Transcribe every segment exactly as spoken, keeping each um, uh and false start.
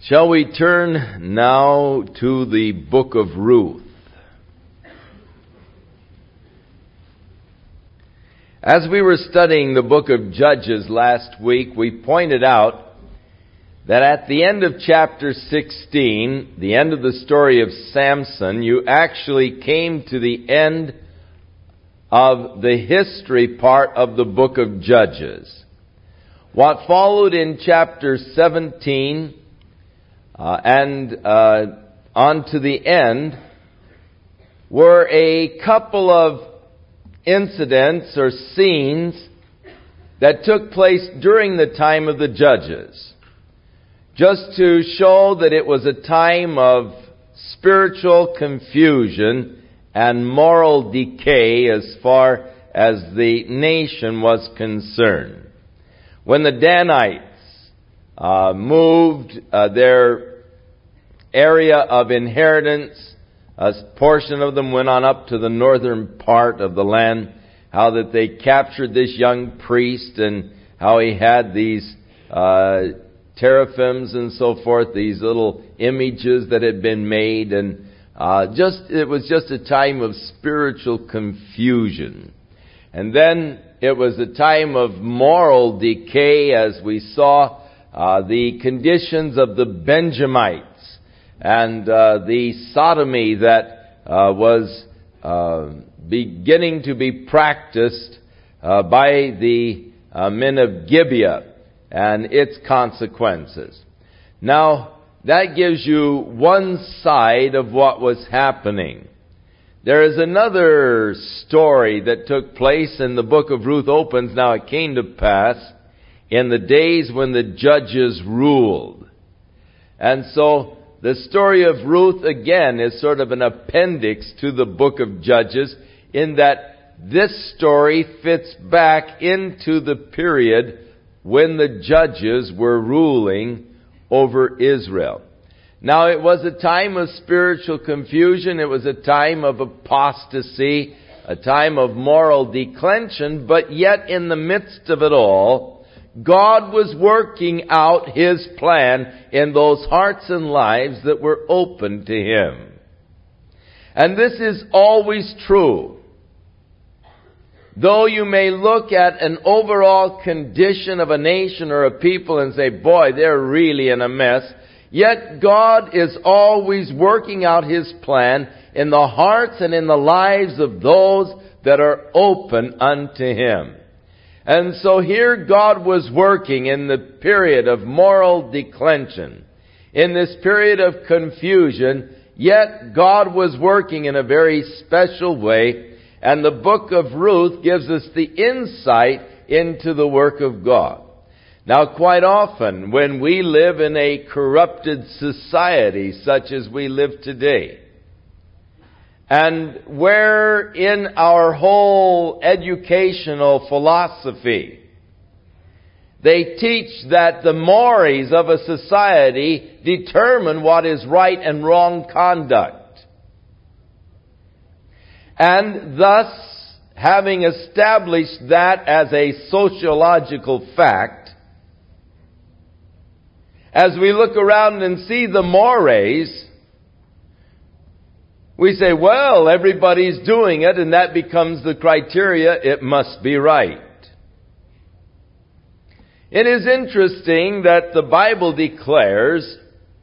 Shall we turn now to the book of Ruth? As we were studying the book of Judges last week, we pointed out that at the end of chapter sixteen, the end of the story of Samson, you actually came to the end of the history part of the book of Judges. What followed in chapter seventeen Uh, and uh, on to the end were a couple of incidents or scenes that took place during the time of the Judges, just to show that it was a time of spiritual confusion and moral decay as far as the nation was concerned. When the Danites uh, moved uh, their area of inheritance, a portion of them went on up to the northern part of the land, how that they captured this young priest and how he had these uh, teraphims and so forth, these little images that had been made, and uh, just it was just a time of spiritual confusion. And then it was a time of moral decay as we saw uh, the conditions of the Benjamites and uh, the sodomy that uh, was uh, beginning to be practiced uh, by the uh, men of Gibeah and its consequences. Now, that gives you one side of what was happening. There is another story that took place, and the book of Ruth opens, "Now it came to pass in the days when the judges ruled." And so the story of Ruth, again, is sort of an appendix to the book of Judges, in that this story fits back into the period when the judges were ruling over Israel. Now, it was a time of spiritual confusion. It was a time of apostasy, a time of moral declension, but yet in the midst of it all, God was working out His plan in those hearts and lives that were open to Him. And this is always true. Though you may look at an overall condition of a nation or a people and say, boy, they're really in a mess, yet God is always working out His plan in the hearts and in the lives of those that are open unto Him. And so here God was working in the period of moral declension, in this period of confusion, yet God was working in a very special way, and the book of Ruth gives us the insight into the work of God. Now, quite often, when we live in a corrupted society such as we live today, and where in our whole educational philosophy they teach that the mores of a society determine what is right and wrong conduct. And thus, having established that as a sociological fact, as we look around and see the mores, we say, well, everybody's doing it, and that becomes the criteria. It must be right. It is interesting that the Bible declares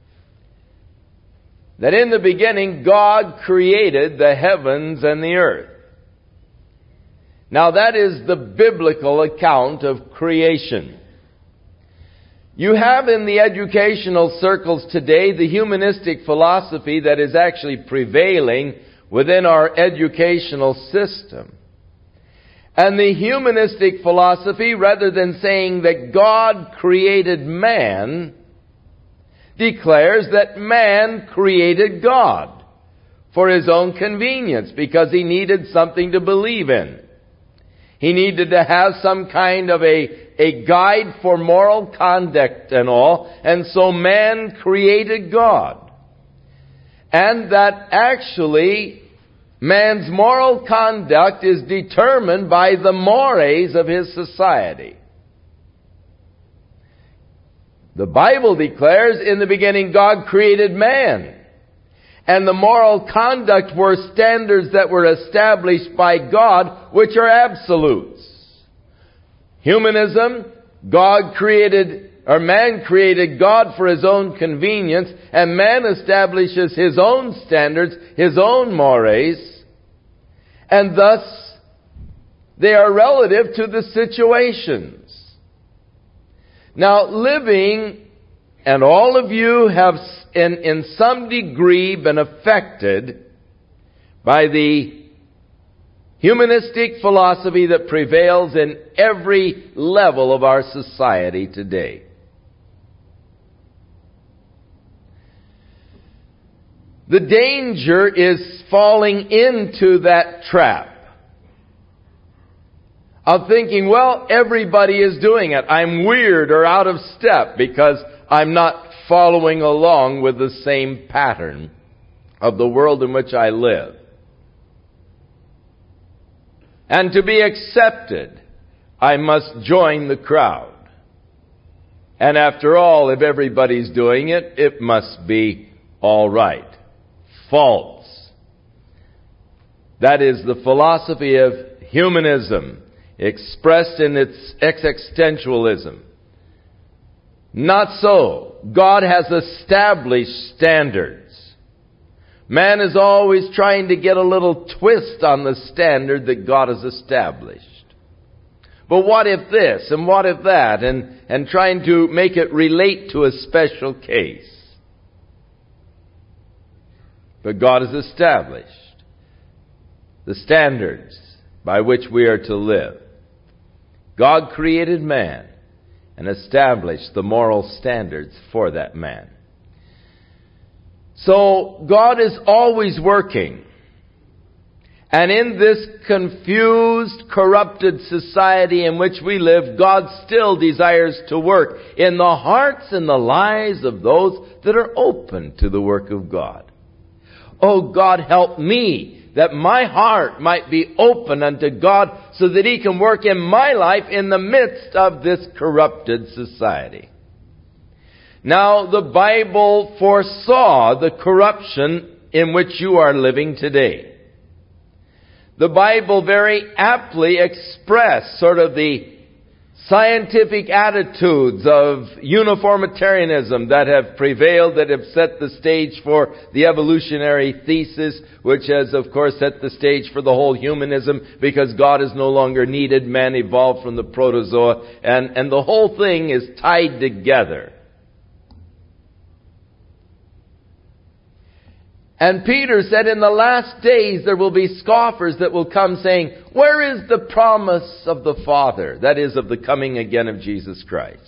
that in the beginning God created the heavens and the earth. Now that is the biblical account of creation. You have in the educational circles today the humanistic philosophy that is actually prevailing within our educational system. And the humanistic philosophy, rather than saying that God created man, declares that man created God for his own convenience, because he needed something to believe in. He needed to have some kind of a A guide for moral conduct and all. And so man created God. And that actually man's moral conduct is determined by the mores of his society. The Bible declares, in the beginning God created man. And the moral conduct were standards that were established by God, which are absolutes. Humanism, God created, or man created God for his own convenience, and man establishes his own standards, his own mores, and thus they are relative to the situations. Now, living, and all of you have in, in some degree been affected by the humanistic philosophy that prevails in every level of our society today. The danger is falling into that trap of thinking, well, everybody is doing it. I'm weird or out of step because I'm not following along with the same pattern of the world in which I live. And to be accepted, I must join the crowd. And after all, if everybody's doing it, it must be all right. False. That is the philosophy of humanism, expressed in its existentialism. Not so. God has established standards. Man is always trying to get a little twist on the standard that God has established. But what if this, and what if that, and, and trying to make it relate to a special case. But God has established the standards by which we are to live. God created man and established the moral standards for that man. So God is always working. And in this confused, corrupted society in which we live, God still desires to work in the hearts and the lives of those that are open to the work of God. Oh, God, help me that my heart might be open unto God so that He can work in my life in the midst of this corrupted society. Now, the Bible foresaw the corruption in which you are living today. The Bible very aptly expressed sort of the scientific attitudes of uniformitarianism that have prevailed, that have set the stage for the evolutionary thesis, which has, of course, set the stage for the whole humanism, because God is no longer needed. Man evolved from the protozoa, and, and the whole thing is tied together. And Peter said, in the last days there will be scoffers that will come saying, where is the promise of the Father? That is, of the coming again of Jesus Christ.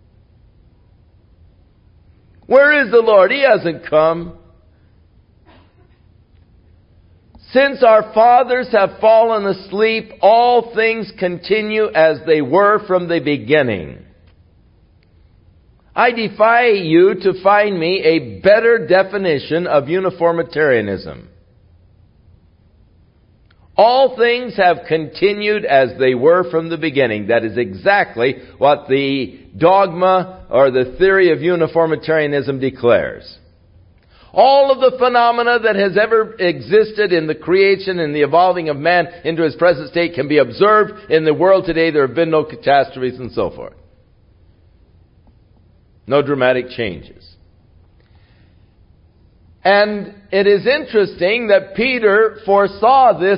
Where is the Lord? He hasn't come. Since our fathers have fallen asleep, all things continue as they were from the beginning. I defy you to find me a better definition of uniformitarianism. All things have continued as they were from the beginning. That is exactly what the dogma or the theory of uniformitarianism declares. All of the phenomena that has ever existed in the creation and the evolving of man into his present state can be observed in the world today. There have been no catastrophes and so forth. No dramatic changes. And it is interesting that Peter foresaw this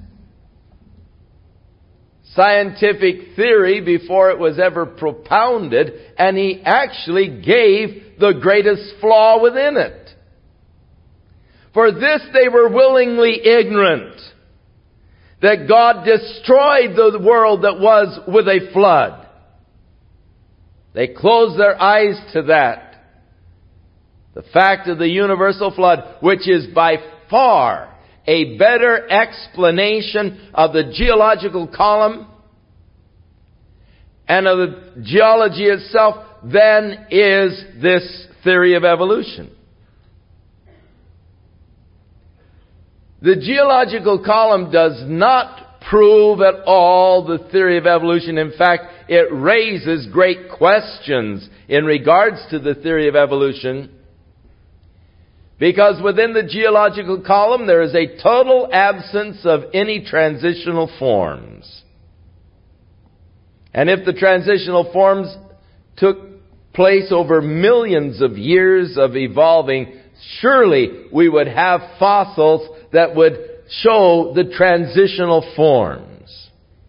scientific theory before it was ever propounded, and he actually gave the greatest flaw within it. For this they were willingly ignorant, that God destroyed the world that was with a flood. They closed their eyes to that. The fact of the universal flood, which is by far a better explanation of the geological column and of the geology itself than is this theory of evolution. The geological column does not prove at all the theory of evolution. In fact, it raises great questions in regards to the theory of evolution. Because within the geological column, there is a total absence of any transitional forms. And if the transitional forms took place over millions of years of evolving, surely we would have fossils that would show the transitional forms.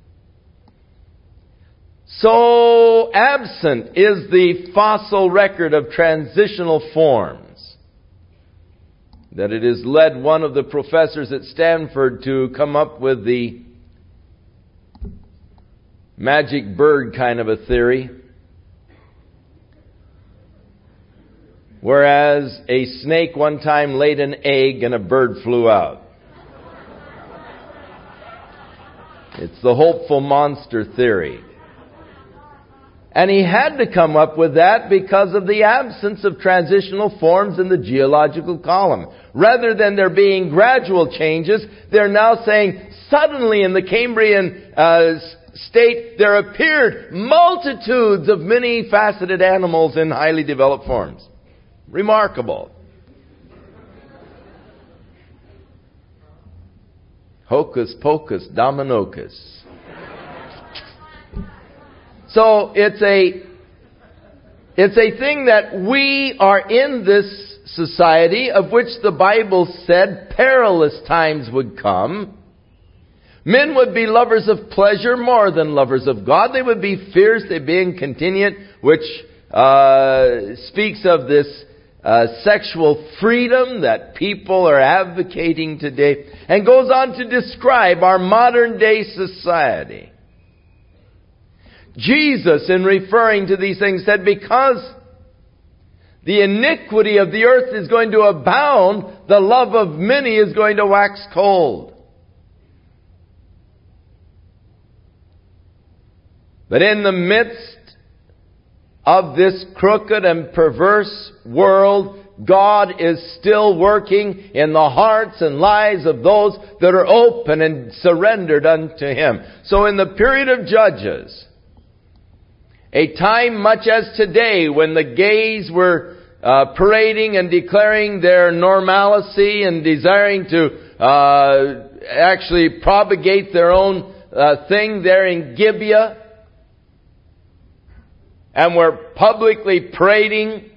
So absent is the fossil record of transitional forms that it has led one of the professors at Stanford to come up with the magic bird kind of a theory. Whereas a snake one time laid an egg and a bird flew out. It's the hopeful monster theory. And he had to come up with that because of the absence of transitional forms in the geological column. Rather than there being gradual changes, they're now saying suddenly in the Cambrian uh, state there appeared multitudes of many-faceted animals in highly developed forms. Remarkable. Hocus pocus dominocus. So it's a it's a thing that we are in this society of which the Bible said perilous times would come. Men would be lovers of pleasure more than lovers of God. They would be fierce, they'd be incontinent, which uh, speaks of this uh, sexual freedom that people are advocating today, and goes on to describe our modern day society. Jesus, in referring to these things, said, because the iniquity of the earth is going to abound, the love of many is going to wax cold. But in the midst of this crooked and perverse world, God is still working in the hearts and lives of those that are open and surrendered unto Him. So in the period of Judges, a time much as today when the gays were uh, parading and declaring their normalcy and desiring to uh, actually propagate their own uh, thing there in Gibeah, and were publicly parading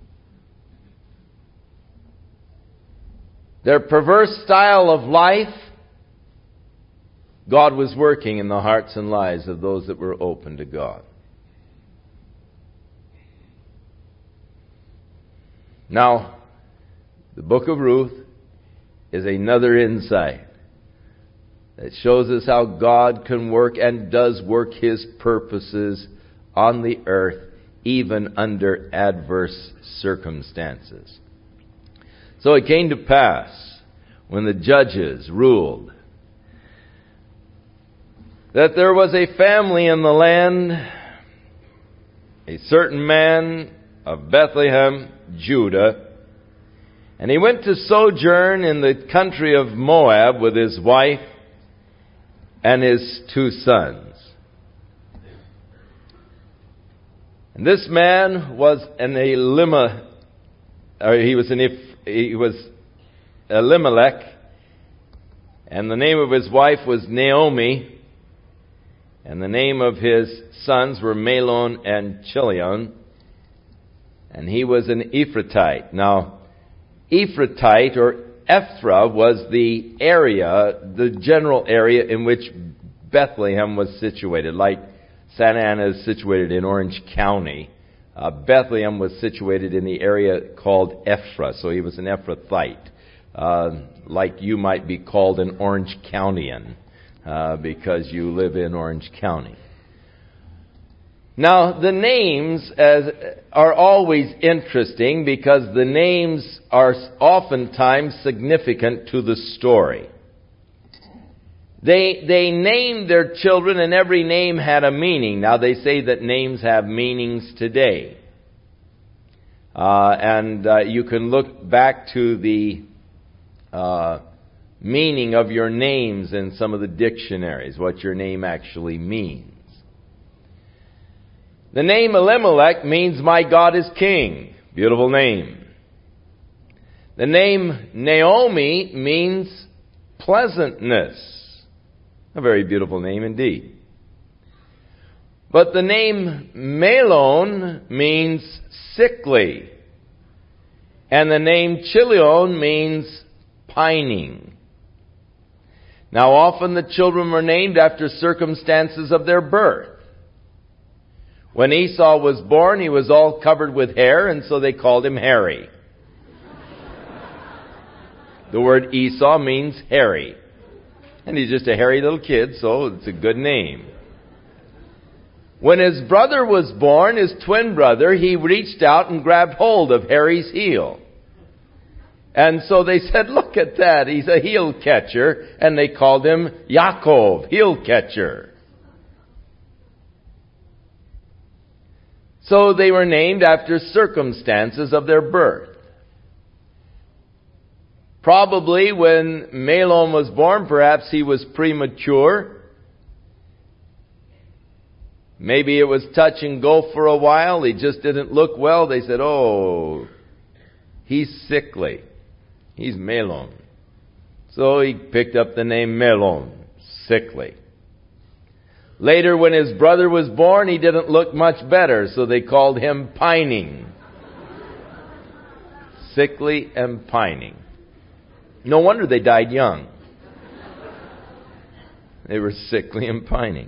their perverse style of life, God was working in the hearts and lives of those that were open to God. Now, the book of Ruth is another insight that shows us how God can work and does work His purposes on the earth, even under adverse circumstances. So it came to pass, when the judges ruled, that there was a family in the land, a certain man of Bethlehem, Judah, and he went to sojourn in the country of Moab with his wife and his two sons. And this man was an Elimelech, or he was an he was Elimelech, and the name of his wife was Naomi, and the name of his sons were Mahlon and Chilion, and he was an Ephrathite. Now, Ephrathite or Ephra was the area, the general area in which Bethlehem was situated, like Santa Ana is situated in Orange County. Uh, Bethlehem was situated in the area called Ephra, so he was an Ephrathite, uh, like you might be called an Orange Countyan, uh, because you live in Orange County. Now, the names as, are always interesting because the names are oftentimes significant to the story. They they named their children, and every name had a meaning. Now, they say that names have meanings today. Uh, and uh, you can look back to the uh, meaning of your names in some of the dictionaries, what your name actually means. The name Elimelech means my God is king. Beautiful name. The name Naomi means pleasantness. A very beautiful name indeed. But the name Mahlon means sickly. And the name Chilion means pining. Now often the children were named after circumstances of their birth. When Esau was born, he was all covered with hair, and so they called him Hairy. The word Esau means hairy. And he's just a hairy little kid, so it's a good name. When his brother was born, his twin brother, he reached out and grabbed hold of Harry's heel. And so they said, look at that, he's a heel catcher, and they called him Yaakov, heel catcher. So they were named after circumstances of their birth. Probably when Mahlon was born, perhaps he was premature. Maybe it was touch and go for a while. He just didn't look well. They said, oh, he's sickly. He's Mahlon. So he picked up the name Mahlon, sickly. Later, when his brother was born, he didn't look much better, so they called him Pining. Sickly and pining. No wonder they died young. They were sickly and pining.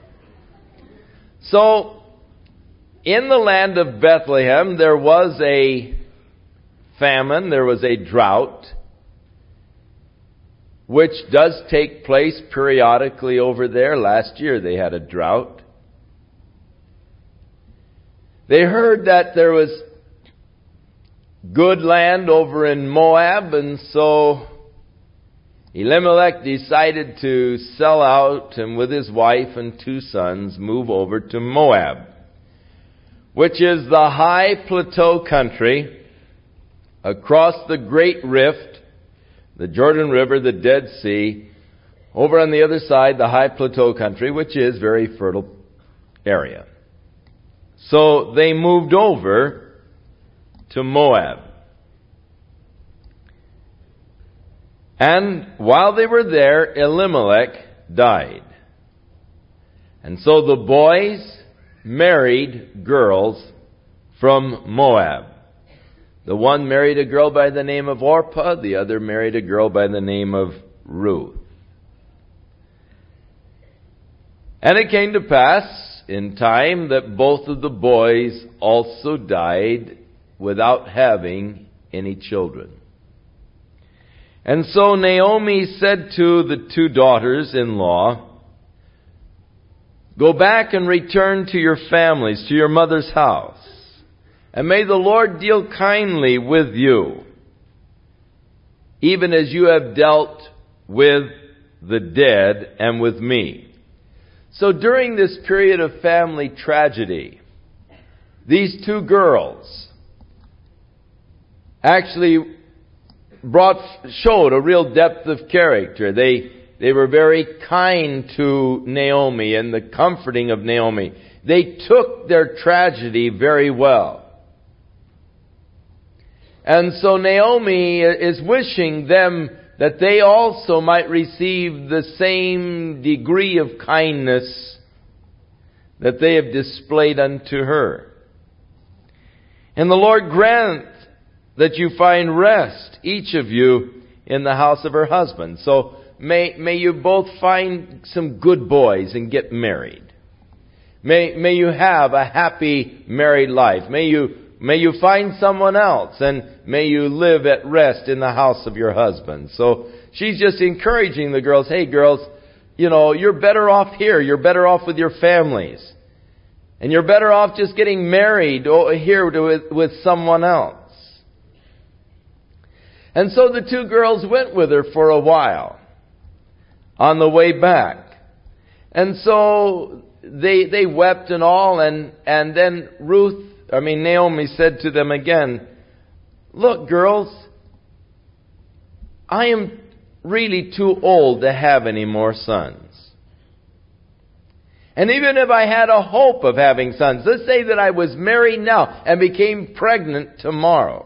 So, in the land of Bethlehem, there was a famine, there was a drought, which does take place periodically over there. Last year they had a drought. They heard that there was good land over in Moab, and so Elimelech decided to sell out and with his wife and two sons move over to Moab, which is the high plateau country across the Great Rift, the Jordan River, the Dead Sea, over on the other side, the high plateau country, which is a very fertile area. So they moved over to Moab. And while they were there, Elimelech died. And so the boys married girls from Moab. The one married a girl by the name of Orpah, the other married a girl by the name of Ruth. And it came to pass in time that both of the boys also died without having any children. And so Naomi said to the two daughters-in-law, "Go back and return to your families, to your mother's house. And may the Lord deal kindly with you, even as you have dealt with the dead and with me." So during this period of family tragedy, these two girls actually brought, showed a real depth of character. They, they were very kind to Naomi and the comforting of Naomi. They took their tragedy very well. And so Naomi is wishing them that they also might receive the same degree of kindness that they have displayed unto her. And the Lord grant that you find rest, each of you, in the house of her husband. So may, may you both find some good boys and get married. May, may you have a happy married life. May you May you find someone else, and may you live at rest in the house of your husband. So she's just encouraging the girls, hey girls, you know, you're better off here. You're better off with your families. And you're better off just getting married here with, with someone else. And so the two girls went with her for a while on the way back. And so they they wept and all, and, and then Ruth I mean, Naomi said to them again, "Look, girls, I am really too old to have any more sons. And even if I had a hope of having sons, let's say that I was married now and became pregnant tomorrow.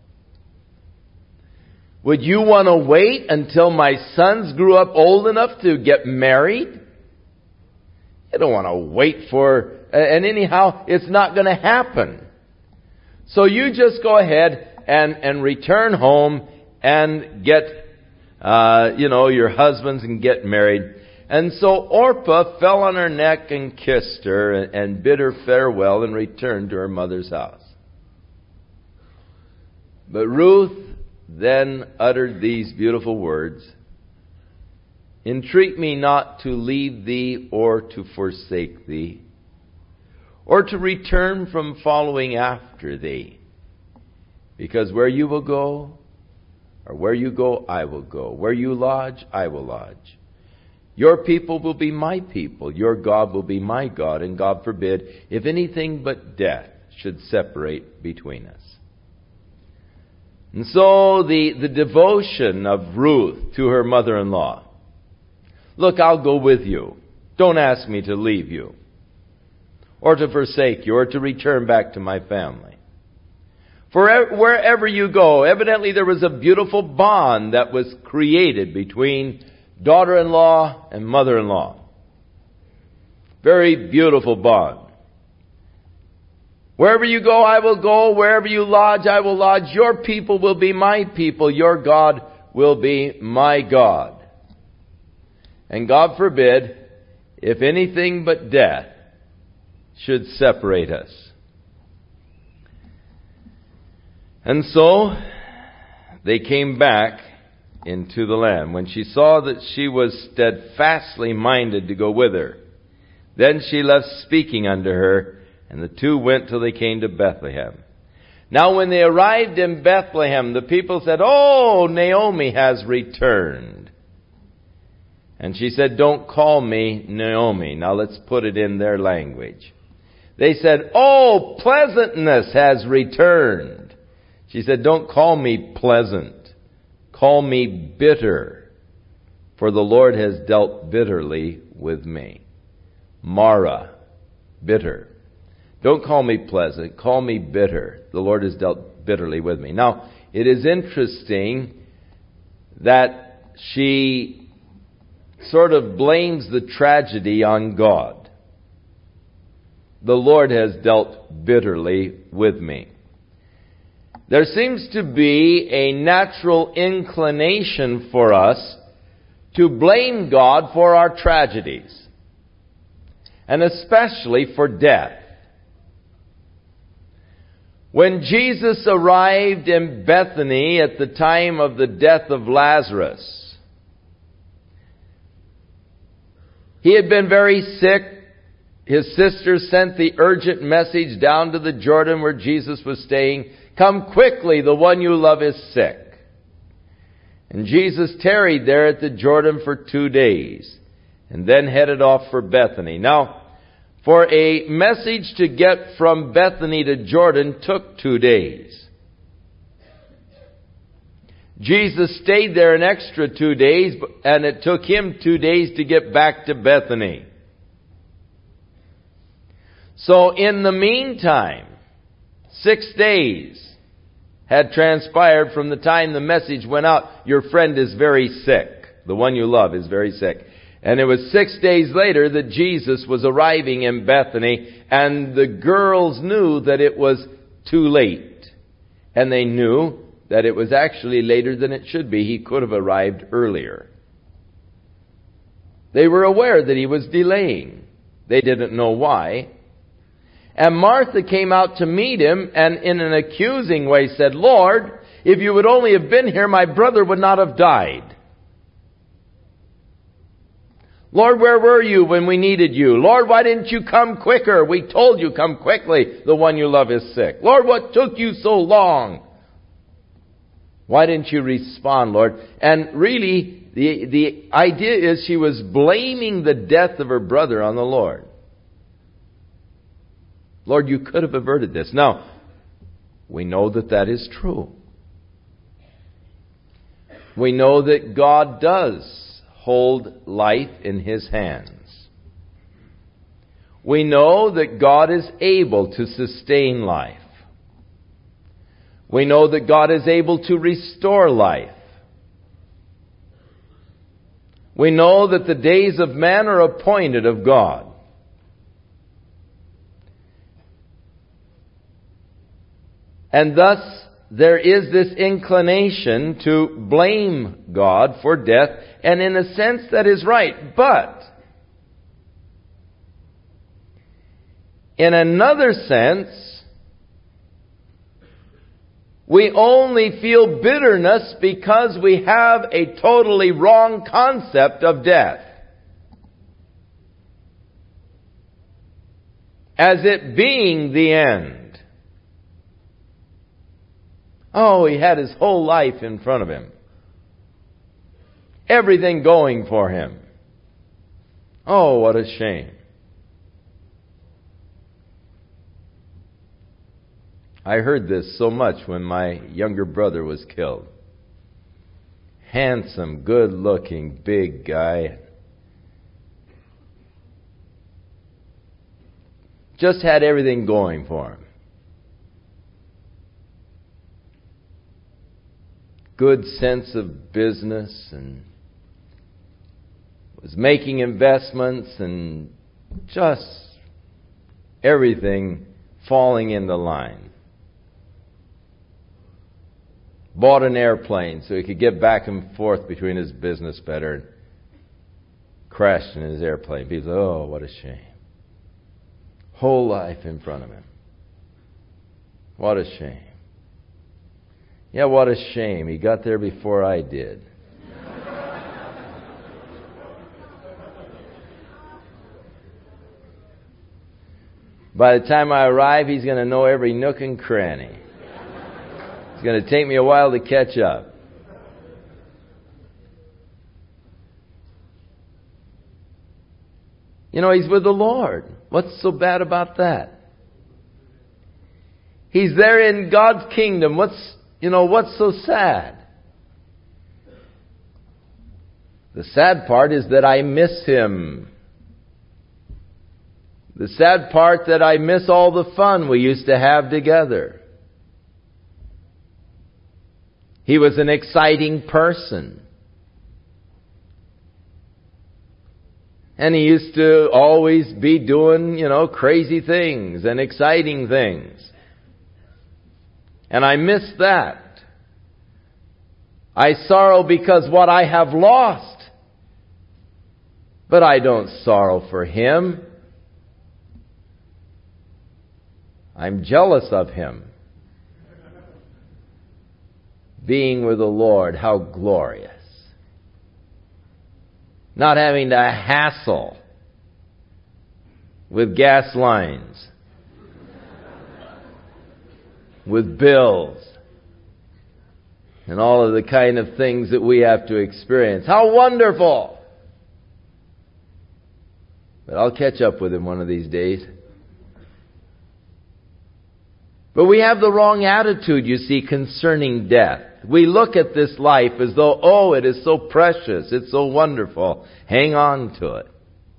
Would you want to wait until my sons grew up old enough to get married? You don't want to wait for, and anyhow, it's not going to happen. So you just go ahead and, and return home and get, uh, you know, your husbands and get married. And so Orpah fell on her neck and kissed her and, and bid her farewell and returned to her mother's house. But Ruth then uttered these beautiful words, "Entreat me not to leave thee or to forsake thee, or to return from following after thee. Because where you will go, or where you go, I will go. Where you lodge, I will lodge. Your people will be my people. Your God will be my God. And God forbid, if anything but death should separate between us." And so the, the devotion of Ruth to her mother-in-law. Look, I'll go with you. Don't ask me to leave you, or to forsake you, or to return back to my family. For wherever you go, evidently there was a beautiful bond that was created between daughter-in-law and mother-in-law. Very beautiful bond. Wherever you go, I will go. Wherever you lodge, I will lodge. Your people will be my people. Your God will be my God. And God forbid, if anything but death should separate us. And so they came back into the land. When she saw that she was steadfastly minded to go with her, then she left speaking unto her, and the two went till they came to Bethlehem. Now when they arrived in Bethlehem, the people said, "Oh, Naomi has returned." And she said, "Don't call me Naomi." Now let's put it in their language. They said, "Oh, pleasantness has returned." She said, "Don't call me pleasant. Call me bitter. For the Lord has dealt bitterly with me." Mara, bitter. Don't call me pleasant. Call me bitter. The Lord has dealt bitterly with me. Now, it is interesting that she sort of blames the tragedy on God. The Lord has dealt bitterly with me. There seems to be a natural inclination for us to blame God for our tragedies, and especially for death. When Jesus arrived in Bethany at the time of the death of Lazarus, he had been very sick. His sister sent the urgent message down to the Jordan where Jesus was staying, "Come quickly, the one you love is sick." And Jesus tarried there at the Jordan for two days and then headed off for Bethany. Now, for a message to get from Bethany to Jordan took two days. Jesus stayed there an extra two days, and it took him two days to get back to Bethany. So in the meantime, six days had transpired from the time the message went out. Your friend is very sick. The one you love is very sick. And it was six days later that Jesus was arriving in Bethany, and the girls knew that it was too late. And they knew that it was actually later than it should be. He could have arrived earlier. They were aware that he was delaying. They didn't know why. And Martha came out to meet him and in an accusing way said, "Lord, if you would only have been here, my brother would not have died. Lord, where were you when we needed you? Lord, why didn't you come quicker? We told you, come quickly. The one you love is sick. Lord, what took you so long? Why didn't you respond, Lord?" And really, the, the idea is she was blaming the death of her brother on the Lord. Lord, you could have averted this. Now, we know that that is true. We know that God does hold life in His hands. We know that God is able to sustain life. We know that God is able to restore life. We know that the days of man are appointed of God. And thus, there is this inclination to blame God for death, and in a sense that is right. But, in another sense, we only feel bitterness because we have a totally wrong concept of death. As it being the end. Oh, he had his whole life in front of him. Everything going for him. Oh, what a shame. I heard this so much when my younger brother was killed. Handsome, good-looking, big guy. Just had everything going for him. Good sense of business and was making investments and just everything falling into line. Bought an airplane so he could get back and forth between his business better. Crashed in his airplane. People say, oh, what a shame. Whole life in front of him. What a shame. Yeah, what a shame. He got there before I did. By the time I arrive, he's going to know every nook and cranny. It's going to take me a while to catch up. You know, he's with the Lord. What's so bad about that? He's there in God's kingdom. What's, you know, what's so sad? The sad part is that I miss him. The sad part that I miss all the fun we used to have together. He was an exciting person. And he used to always be doing, you know, crazy things and exciting things. And I miss that. I sorrow because what I have lost. But I don't sorrow for him. I'm jealous of him. Being with the Lord, how glorious. Not having to hassle with gas lines, with bills, and all of the kind of things that we have to experience. How wonderful! But I'll catch up with him one of these days. But we have the wrong attitude, you see, concerning death. We look at this life as though, oh, it is so precious, it's so wonderful. Hang on to it.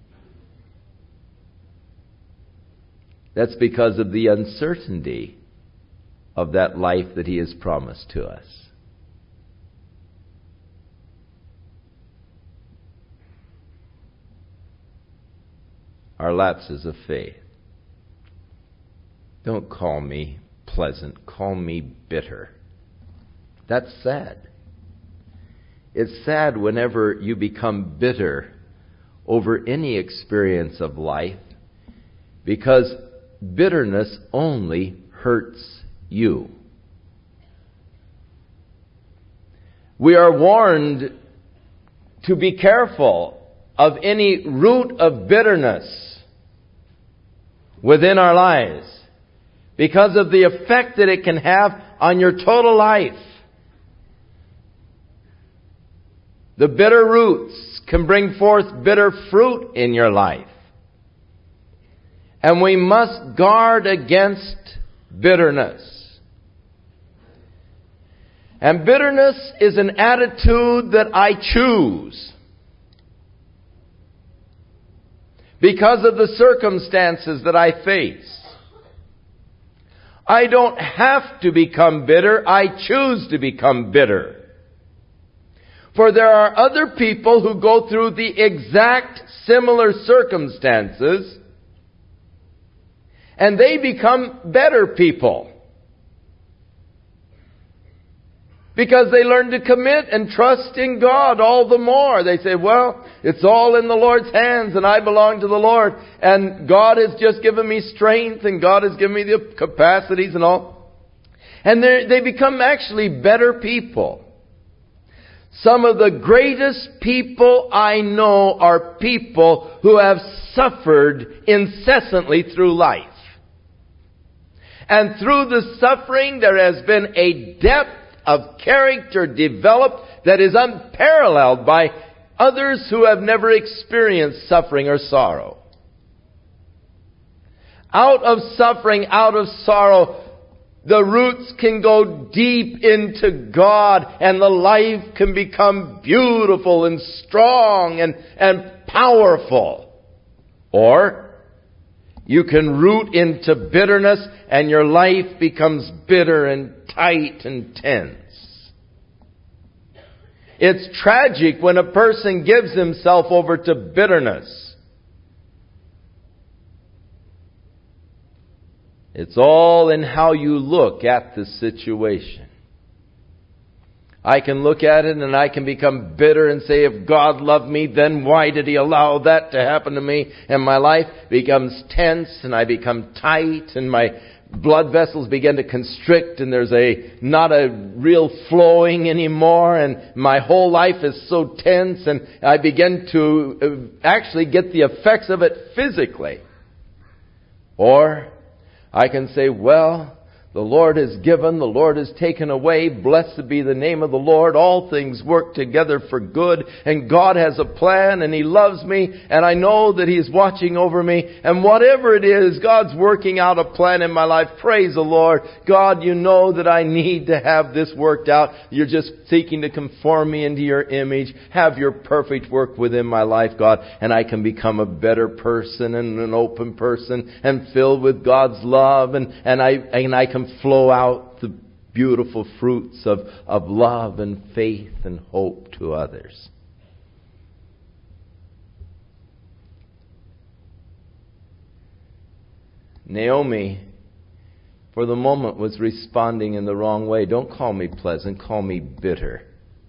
That's because of the uncertainty of that life that He has promised to us. Our lapses of faith. Don't call me pleasant, call me bitter. That's sad. It's sad whenever you become bitter over any experience of life, because bitterness only hurts you. We are warned to be careful of any root of bitterness within our lives, because of the effect that it can have on your total life. The bitter roots can bring forth bitter fruit in your life. And we must guard against bitterness. And bitterness is an attitude that I choose because of the circumstances that I face. I don't have to become bitter. I choose to become bitter. For there are other people who go through the exact similar circumstances, and they become better people. Because they learn to commit and trust in God all the more. They say, well, it's all in the Lord's hands and I belong to the Lord. And God has just given me strength and God has given me the capacities and all. And they become actually better people. Some of the greatest people I know are people who have suffered incessantly through life. And through the suffering there has been a depth of character developed that is unparalleled by others who have never experienced suffering or sorrow. Out of suffering, out of sorrow, the roots can go deep into God and the life can become beautiful and strong and, and powerful. Or you can root into bitterness and your life becomes bitter and tight and tense. It's tragic when a person gives himself over to bitterness. It's all in how you look at the situation. I can look at it and I can become bitter and say, if God loved me, then why did He allow that to happen to me? And my life becomes tense and I become tight and my blood vessels begin to constrict and there's a not a real flowing anymore and my whole life is so tense and I begin to actually get the effects of it physically. Or I can say, well, the Lord has given, the Lord has taken away. Blessed be the name of the Lord. All things work together for good. And God has a plan and He loves me. And I know that He is watching over me. And whatever it is, God's working out a plan in my life. Praise the Lord. God, you know that I need to have this worked out. You're just seeking to conform me into your image. Have your perfect work within my life, God. And I can become a better person and an open person and filled with God's love. And, and I, and I can flow out the beautiful fruits of, of love and faith and hope to others. Naomi, for the moment, was responding in the wrong way. Don't call me pleasant, call me bitter.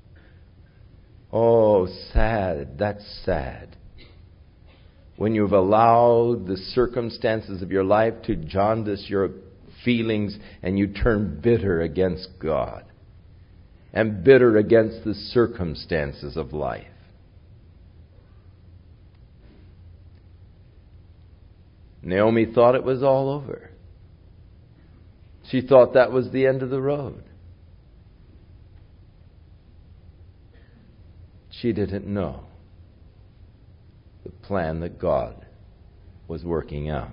Oh, sad, that's sad. When you've allowed the circumstances of your life to jaundice your feelings and you turn bitter against God and bitter against the circumstances of life. Naomi thought it was all over. She thought that was the end of the road. She didn't know the plan that God was working out.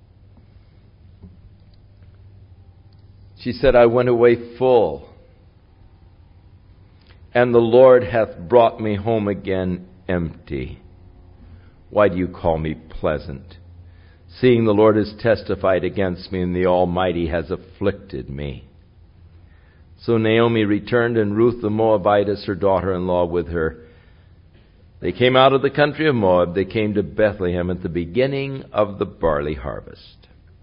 She said, I went away full, and the Lord hath brought me home again empty. Why do you call me pleasant? Seeing the Lord has testified against me, and the Almighty has afflicted me. So Naomi returned, and Ruth the Moabitess, her daughter-in-law, with her. They came out of the country of Moab. They came to Bethlehem at the beginning of the barley harvest.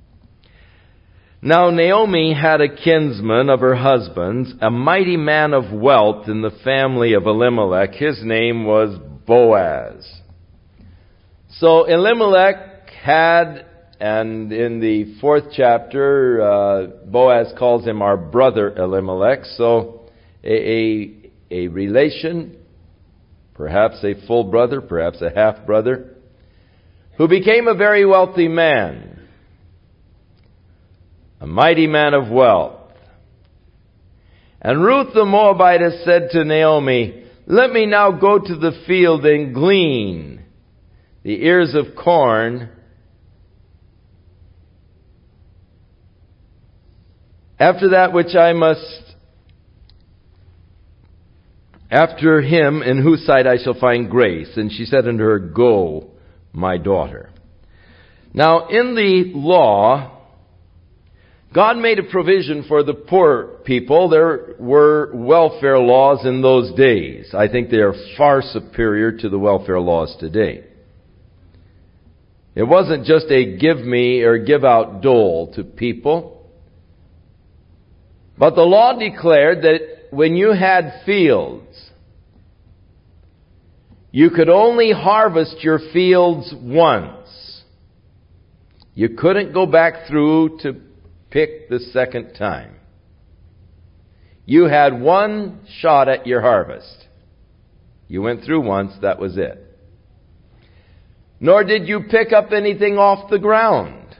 Now Naomi had a kinsman of her husband's, a mighty man of wealth in the family of Elimelech. His name was Boaz. So Elimelech had, and in the fourth chapter, uh, Boaz calls him our brother Elimelech. So a, a, a relation, perhaps a full brother, perhaps a half brother, who became a very wealthy man. A mighty man of wealth. And Ruth the Moabitess said to Naomi, let me now go to the field and glean the ears of corn. After that which I must after him in whose sight I shall find grace. And she said unto her, Go, my daughter. Now, in the law, God made a provision for the poor people. There were welfare laws in those days. I think they are far superior to the welfare laws today. It wasn't just a give me or give out dole to people. But the law declared that when you had fields, you could only harvest your fields once. You couldn't go back through to pick the second time. You had one shot at your harvest. You went through once, that was it. Nor did you pick up anything off the ground.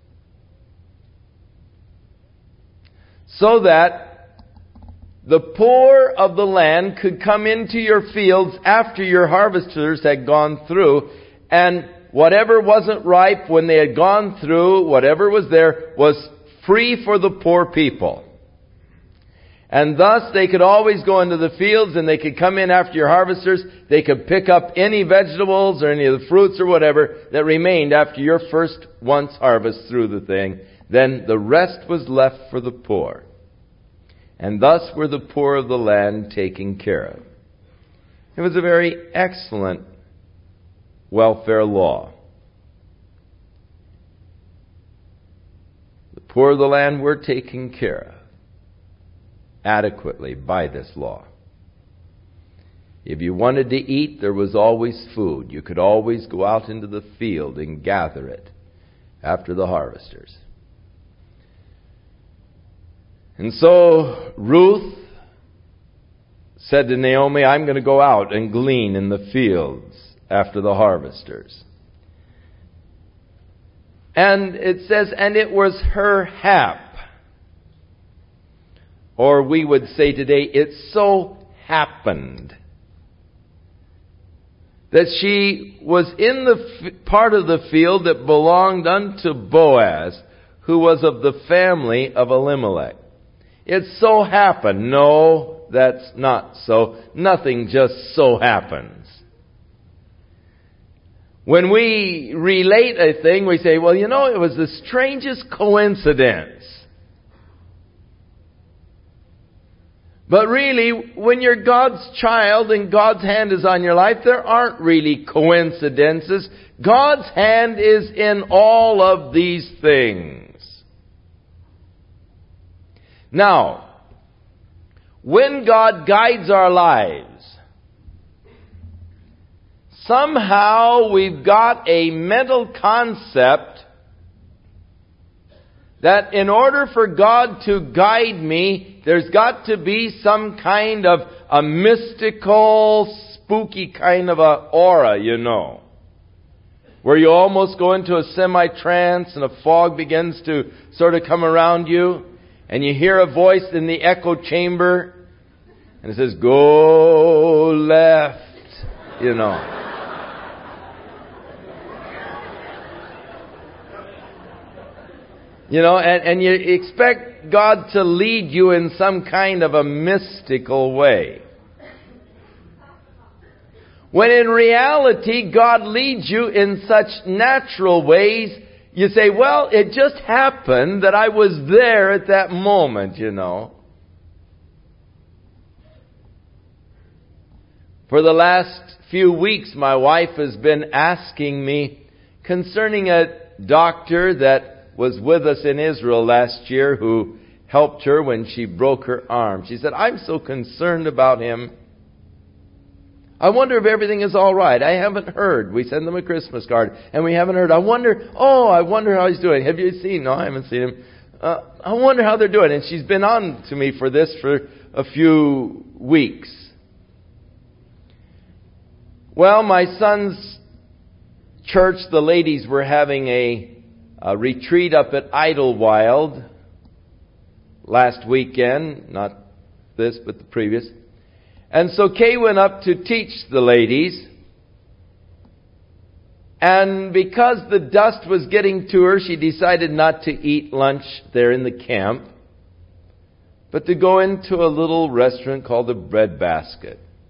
So that the poor of the land could come into your fields after your harvesters had gone through, and whatever wasn't ripe when they had gone through, whatever was there, was free for the poor people. And thus they could always go into the fields and they could come in after your harvesters. They could pick up any vegetables or any of the fruits or whatever that remained after your first once harvest through the thing. Then the rest was left for the poor. And thus were the poor of the land taken care of. It was a very excellent welfare law. The poor of the land were taken care of adequately by this law. If you wanted to eat, there was always food. You could always go out into the field and gather it after the harvesters. And so Ruth said to Naomi, I'm going to go out and glean in the fields after the harvesters. And it says, and it was her hap. Or we would say today, it so happened that she was in the f- part of the field that belonged unto Boaz, who was of the family of Elimelech. It so happened. No, that's not so. Nothing just so happens. When we relate a thing, we say, well, you know, it was the strangest coincidence. But really, when you're God's child and God's hand is on your life, there aren't really coincidences. God's hand is in all of these things. Now, when God guides our lives, somehow we've got a mental concept that in order for God to guide me, there's got to be some kind of a mystical, spooky kind of a aura, you know. Where you almost go into a semi-trance and a fog begins to sort of come around you. And you hear a voice in the echo chamber. And it says, go left, you know. You know, and, and you expect God to lead you in some kind of a mystical way. When in reality, God leads you in such natural ways, you say, well, it just happened that I was there at that moment, you know. For the last few weeks, my wife has been asking me concerning a doctor that was with us in Israel last year who helped her when she broke her arm. She said, I'm so concerned about him. I wonder if everything is all right. I haven't heard. We send them a Christmas card and we haven't heard. I wonder, oh, I wonder how he's doing. Have you seen? No, I haven't seen him. Uh, I wonder how they're doing. And she's been on to me for this for a few weeks. Well, my son's church, the ladies were having a A retreat up at Idlewild last weekend, not this, but the previous. And so Kay went up to teach the ladies. And because the dust was getting to her, she decided not to eat lunch there in the camp, but to go into a little restaurant called the Bread Basket.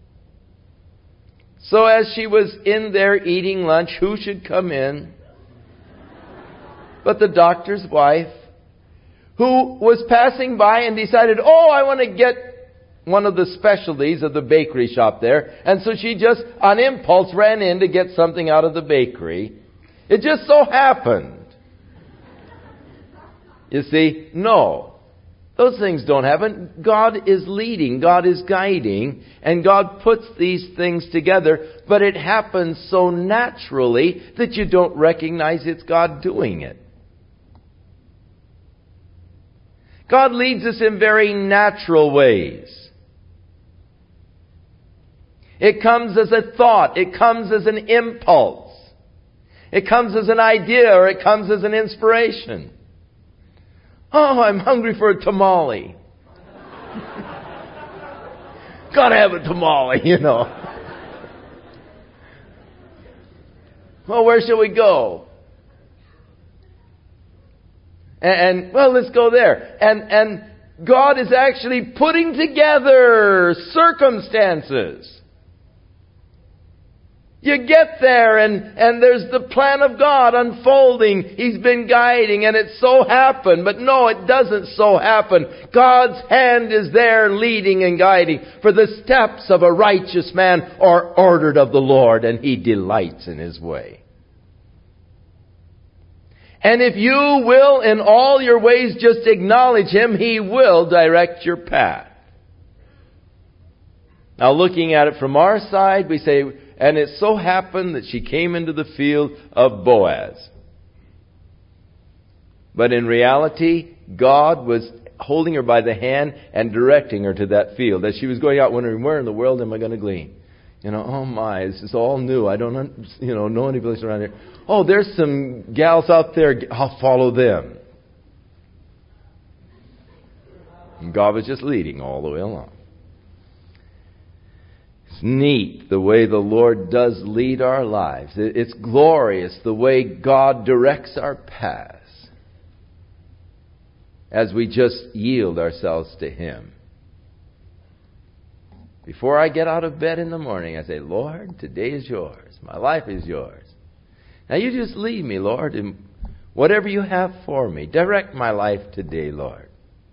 So as she was in there eating lunch, who should come in but the doctor's wife, who was passing by and decided, oh, I want to get one of the specialties of the bakery shop there. And so she just, on impulse, ran in to get something out of the bakery. It just so happened. You see, no. Those things don't happen. God is leading, God is guiding, and God puts these things together, but it happens so naturally that you don't recognize it's God doing it. God leads us in very natural ways. It comes as a thought. It comes as an impulse. It comes as an idea, or it comes as an inspiration. Oh, I'm hungry for a tamale. Gotta have a tamale, you know. Well, where shall we go? And, and well, let's go there. And and God is actually putting together circumstances. You get there and, and there's the plan of God unfolding. He's been guiding and it so happened. But no, it doesn't so happen. God's hand is there leading and guiding. For the steps of a righteous man are ordered of the Lord, and He delights in His way. And if you will in all your ways just acknowledge Him, He will direct your path. Now looking at it from our side, we say, and it so happened that she came into the field of Boaz. But in reality, God was holding her by the hand and directing her to that field. As she was going out, wondering, where in the world am I going to glean? You know, oh my, this is all new. I don't, you know, know any place around here. Oh, there's some gals out there. I'll follow them. And God was just leading all the way along. It's neat the way the Lord does lead our lives. It's glorious the way God directs our paths as we just yield ourselves to Him. Before I get out of bed in the morning, I say, Lord, today is yours. My life is yours. Now you just lead me, Lord, in whatever you have for me. Direct my life today, Lord.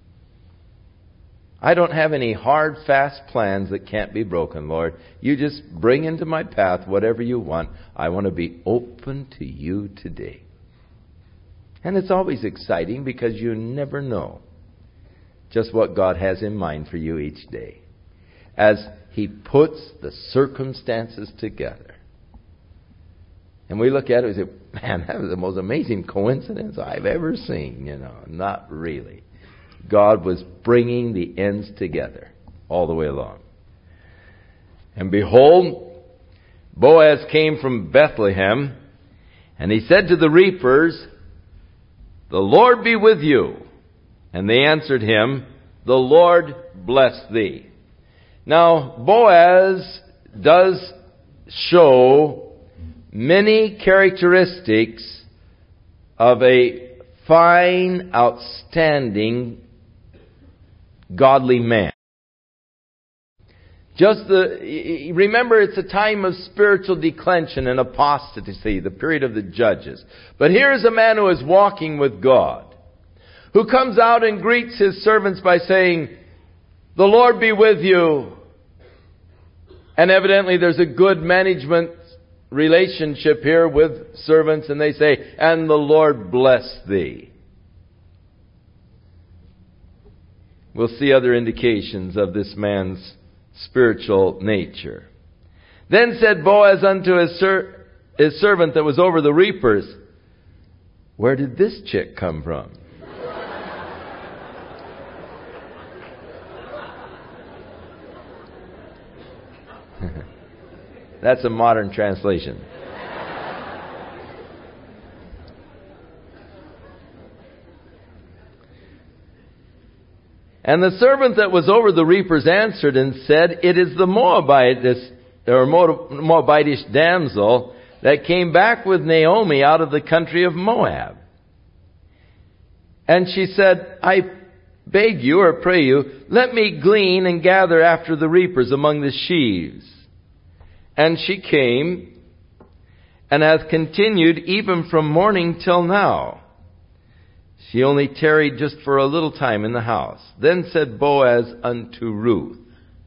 I don't have any hard, fast plans that can't be broken, Lord. You just bring into my path whatever you want. I want to be open to you today. And it's always exciting because you never know just what God has in mind for you each day, as He puts the circumstances together. And we look at it and say, man, that was the most amazing coincidence I've ever seen. You know, not really. God was bringing the ends together all the way along. And behold, Boaz came from Bethlehem, and he said to the reapers, the Lord be with you. And they answered him, the Lord bless thee. Now, Boaz does show many characteristics of a fine, outstanding, godly man. Just the, remember, it's a time of spiritual declension and apostasy, the period of the judges. But here's a man who is walking with God, who comes out and greets his servants by saying, the Lord be with you. And evidently there's a good management relationship here with servants, and they say, and the Lord bless thee. We'll see other indications of this man's spiritual nature. Then said Boaz unto his, ser- his servant that was over the reapers, where did this chick come from? That's a modern translation. And the servant that was over the reapers answered and said, it is the Moabitess, or Moabitish damsel that came back with Naomi out of the country of Moab. And she said, I beg you, or pray you, let me glean and gather after the reapers among the sheaves. And she came, and hath continued even from morning till now. She only tarried just for a little time in the house. Then said Boaz unto Ruth,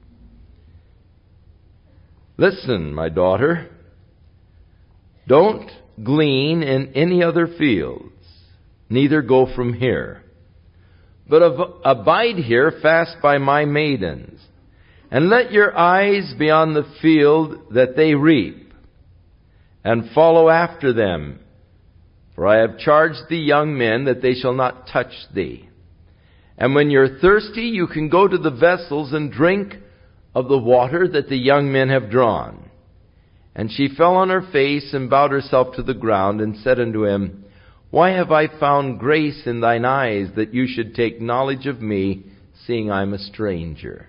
Listen, my daughter, don't glean in any other fields, neither go from here, but ab- abide here fast by my maidens, and let your eyes be on the field that they reap, and follow after them. For I have charged the young men that they shall not touch thee. And when you're thirsty, you can go to the vessels and drink of the water that the young men have drawn. And she fell on her face and bowed herself to the ground and said unto him, Why have I found grace in thine eyes that you should take knowledge of me, seeing I am a stranger?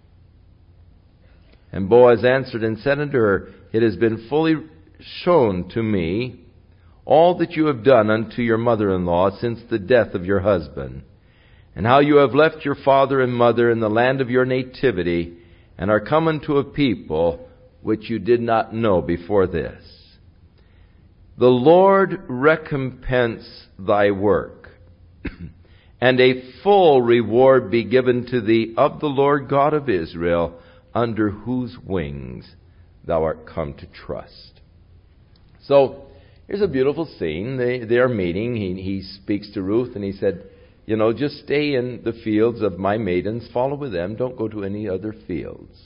And Boaz answered and said unto her, It has been fully shown to me all that you have done unto your mother-in-law since the death of your husband, and how you have left your father and mother in the land of your nativity, and are come unto a people which you did not know before this. The Lord recompense thy work, and a full reward be given to thee of the Lord God of Israel, under whose wings thou art come to trust. So, here's a beautiful scene. They, they are meeting. He, he speaks to Ruth and he said, you know, just stay in the fields of my maidens. Follow with them. Don't go to any other fields.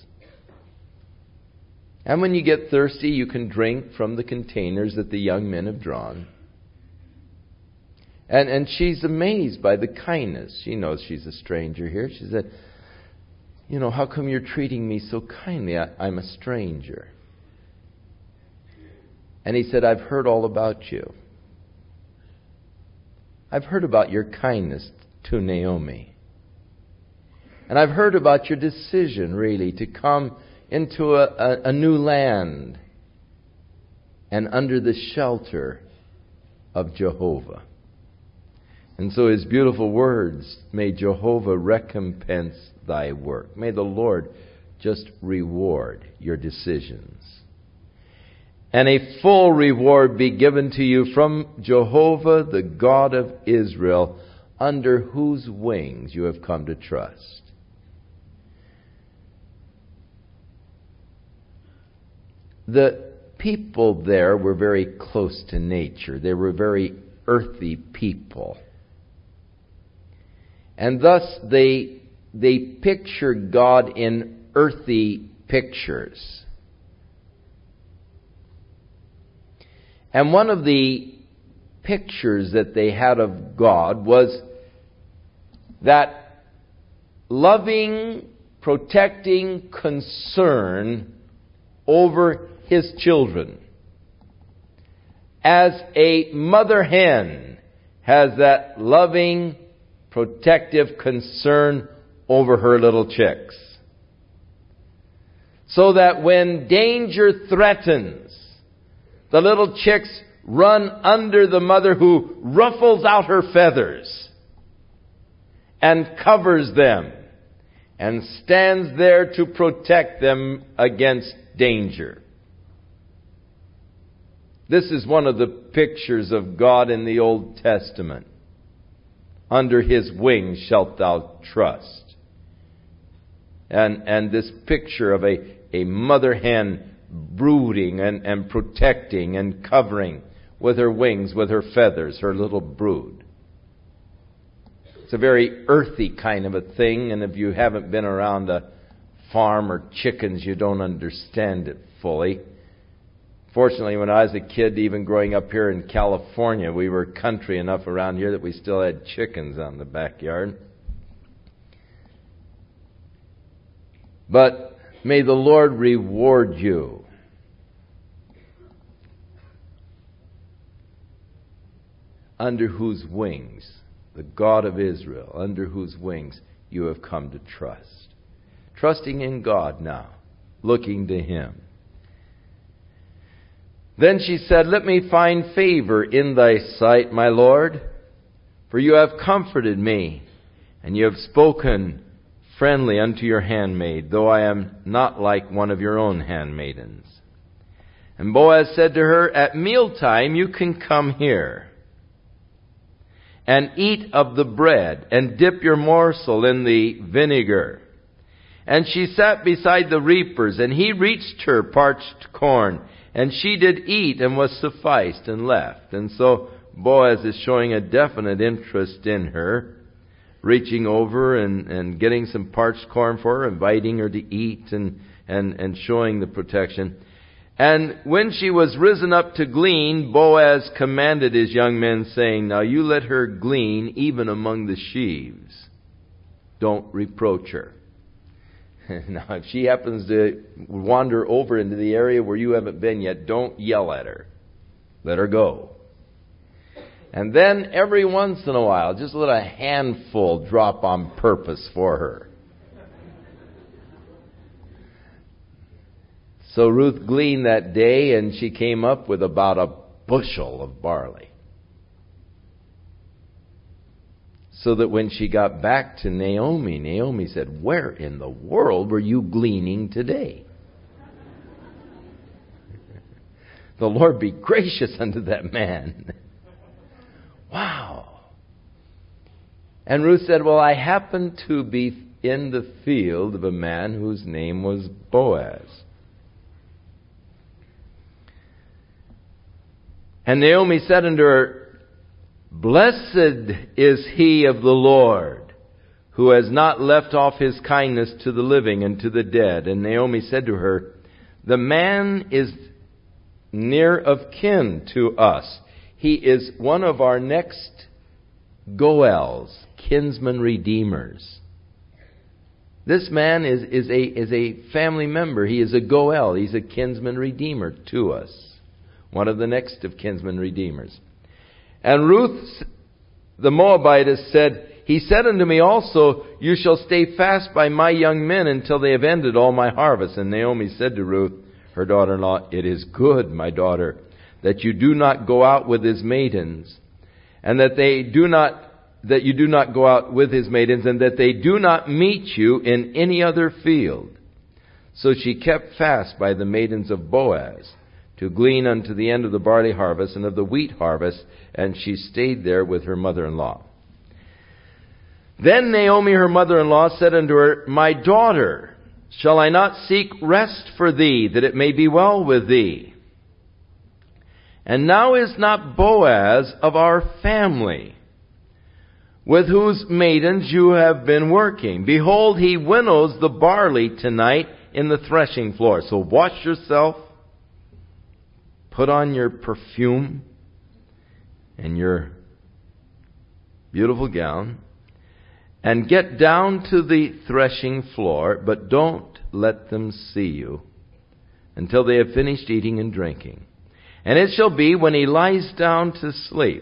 And when you get thirsty, you can drink from the containers that the young men have drawn. And, and she's amazed by the kindness. She knows she's a stranger here. She said, you know, how come you're treating me so kindly? I, I'm a stranger. And he said, I've heard all about you. I've heard about your kindness to Naomi. And I've heard about your decision, really, to come into a, a, a new land and under the shelter of Jehovah. And so his beautiful words, may Jehovah recompense thy work. May the Lord just reward your decisions. And a full reward be given to you from Jehovah, the God of Israel, under whose wings you have come to trust. The people there were very close to nature. They were very earthy people. And thus they, they pictured God in earthy pictures. And one of the pictures that they had of God was that loving, protecting concern over his children. As a mother hen has that loving, protective concern over her little chicks. So that when danger threatens, the little chicks run under the mother who ruffles out her feathers and covers them and stands there to protect them against danger. This is one of the pictures of God in the Old Testament. Under his wings shalt thou trust. And, and this picture of a, a mother hen brooding and, and protecting and covering with her wings, with her feathers, her little brood. It's a very earthy kind of a thing, and if you haven't been around a farm or chickens, you don't understand it fully. Fortunately, when I was a kid, even growing up here in California, we were country enough around here that we still had chickens out in the backyard. But may the Lord reward you. Under whose wings, the God of Israel, under whose wings you have come to trust. Trusting in God now, looking to him. Then she said, Let me find favor in thy sight, my Lord, for you have comforted me, and you have spoken friendly unto your handmaid, though I am not like one of your own handmaidens. And Boaz said to her, "At mealtime you can come here and eat of the bread, and dip your morsel in the vinegar." And she sat beside the reapers, and he reached her parched corn, and she did eat and was sufficed and left. And so Boaz is showing a definite interest in her, reaching over and, and getting some parched corn for her, inviting her to eat and, and, and showing the protection. And when she was risen up to glean, Boaz commanded his young men, saying, "Now you let her glean even among the sheaves. Don't reproach her." Now, if she happens to wander over into the area where you haven't been yet, don't yell at her. Let her go. And then every once in a while, just let a handful drop on purpose for her. So Ruth gleaned that day, and she came up with about a bushel of barley. So that when she got back to Naomi, Naomi said, "Where in the world were you gleaning today?" The Lord be gracious unto that man. Wow. And Ruth said, "Well, I happened to be in the field of a man whose name was Boaz." And Naomi said unto her, "Blessed is he of the Lord, who has not left off his kindness to the living and to the dead." And Naomi said to her, "The man is near of kin to us. He is one of our next Goels, kinsman redeemers." This man is, is, a, is a family member. He is a Goel. He's a kinsman redeemer to us. One of the next of kinsman redeemers. And Ruth the Moabitess said, "He said unto me also, you shall stay fast by my young men until they have ended all my harvest." And Naomi said to Ruth, her daughter-in-law, "It is good, my daughter, that you do not go out with his maidens, and that they do not, that you do not go out with his maidens, and that they do not meet you in any other field." So she kept fast by the maidens of Boaz, to glean unto the end of the barley harvest and of the wheat harvest, and she stayed there with her mother-in-law. Then Naomi, her mother-in-law, said unto her, "My daughter, shall I not seek rest for thee, that it may be well with thee? And now is not Boaz of our family, with whose maidens you have been working? Behold, he winnows the barley tonight in the threshing floor. So wash yourself, put on your perfume and your beautiful gown, and get down to the threshing floor, but don't let them see you until they have finished eating and drinking. And it shall be, when he lies down to sleep,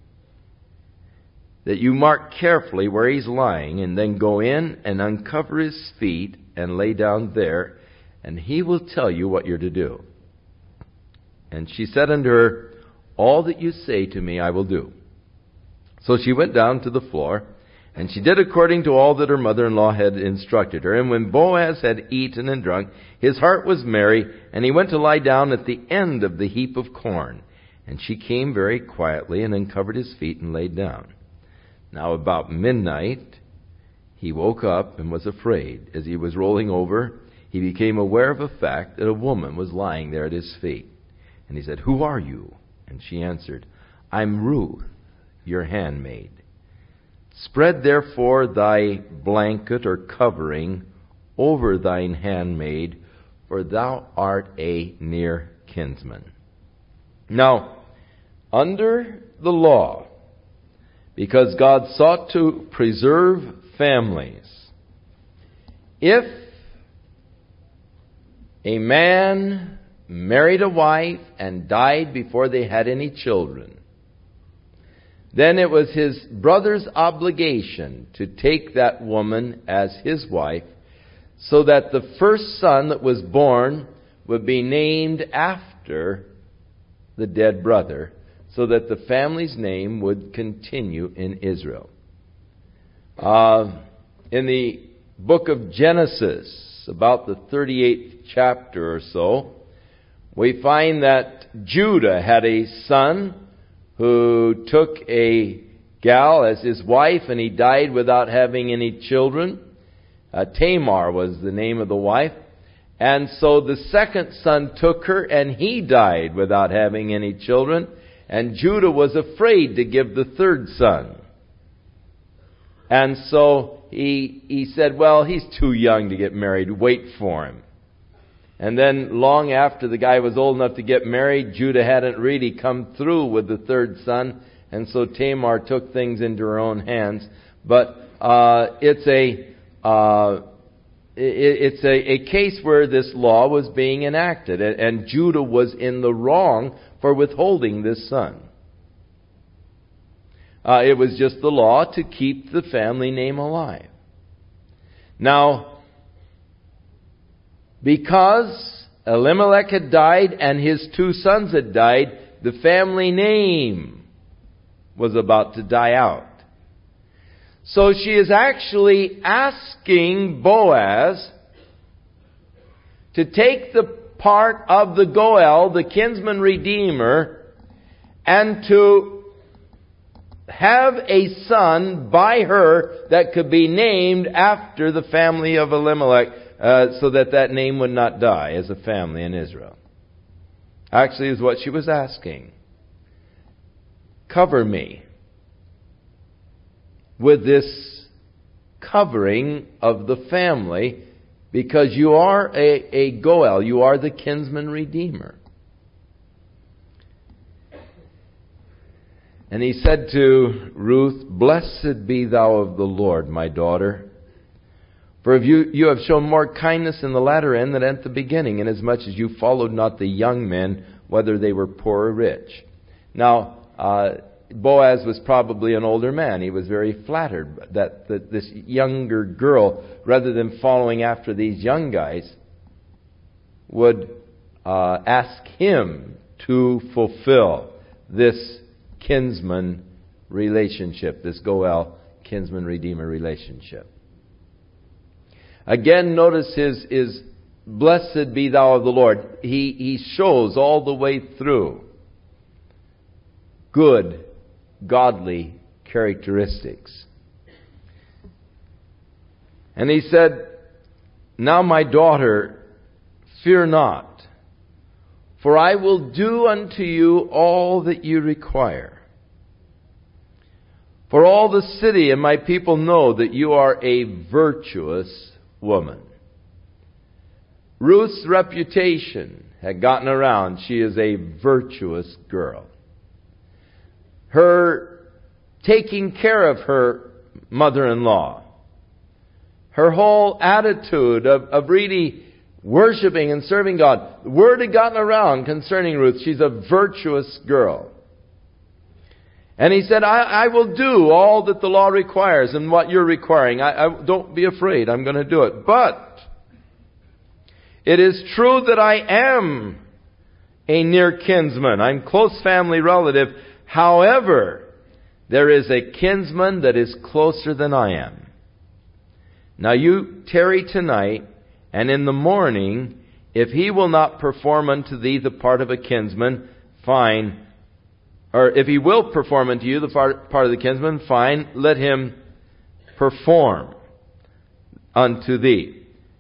that you mark carefully where he's lying, and then go in and uncover his feet and lay down there, and he will tell you what you're to do." And she said unto her, "All that you say to me I will do." So she went down to the floor, and she did according to all that her mother-in-law had instructed her. And when Boaz had eaten and drunk, his heart was merry, and he went to lie down at the end of the heap of corn. And she came very quietly and uncovered his feet and laid down. Now about midnight he woke up and was afraid. As he was rolling over, he became aware of a fact that a woman was lying there at his feet. And he said, "Who are you?" And she answered, "I'm Ruth, your handmaid. Spread therefore thy blanket or covering over thine handmaid, for thou art a near kinsman." Now, under the law, because God sought to preserve families, if a man married a wife and died before they had any children, then it was his brother's obligation to take that woman as his wife, so that the first son that was born would be named after the dead brother, so that the family's name would continue in Israel. Uh, in the book of Genesis, about the thirty-eighth chapter or so, we find that Judah had a son who took a gal as his wife, and he died without having any children. Uh, Tamar was the name of the wife. And so the second son took her, and he died without having any children. And Judah was afraid to give the third son. And so he he said, well, he's too young to get married. Wait for him. And then long after the guy was old enough to get married, Judah hadn't really come through with the third son. And so Tamar took things into her own hands. But uh, it's a uh, it, it's a, a case where this law was being enacted, and, and Judah was in the wrong for withholding this son. Uh, it was just the law to keep the family name alive. Now, because Elimelech had died and his two sons had died, the family name was about to die out. So she is actually asking Boaz to take the part of the Goel, the kinsman redeemer, and to have a son by her that could be named after the family of Elimelech, uh, so that that name would not die as a family in Israel. Actually, is what she was asking. Cover me with this covering of the family, because you are a, a Goel, you are the kinsman redeemer. And he said to Ruth, "Blessed be thou of the Lord, my daughter. For if you, you have shown more kindness in the latter end than at the beginning, inasmuch as you followed not the young men, whether they were poor or rich." Now, uh, Boaz was probably an older man. He was very flattered that, that this younger girl, rather than following after these young guys, would uh, ask him to fulfill this kinsman relationship, this Goel kinsman-redeemer relationship. Again, notice his, his blessed be thou of the Lord. He, he shows all the way through good, godly characteristics. And he said, "Now my daughter, fear not, for I will do unto you all that you require. For all the city and my people know that you are a virtuous woman." Ruth's reputation had gotten around. She is a virtuous girl. Her taking care of her mother-in-law, her whole attitude of, of really worshiping and serving God. The word had gotten around concerning Ruth. She's a virtuous girl. And he said, I, I will do all that the law requires and what you're requiring. I, I, don't be afraid. I'm going to do it. But it is true that I am a near kinsman. I'm close family relative. However, there is a kinsman that is closer than I am. Now you tarry tonight, and in the morning, if he will not perform unto thee the part of a kinsman, fine. Or if he will perform unto you the part, part of the kinsman, fine. Let him perform unto thee.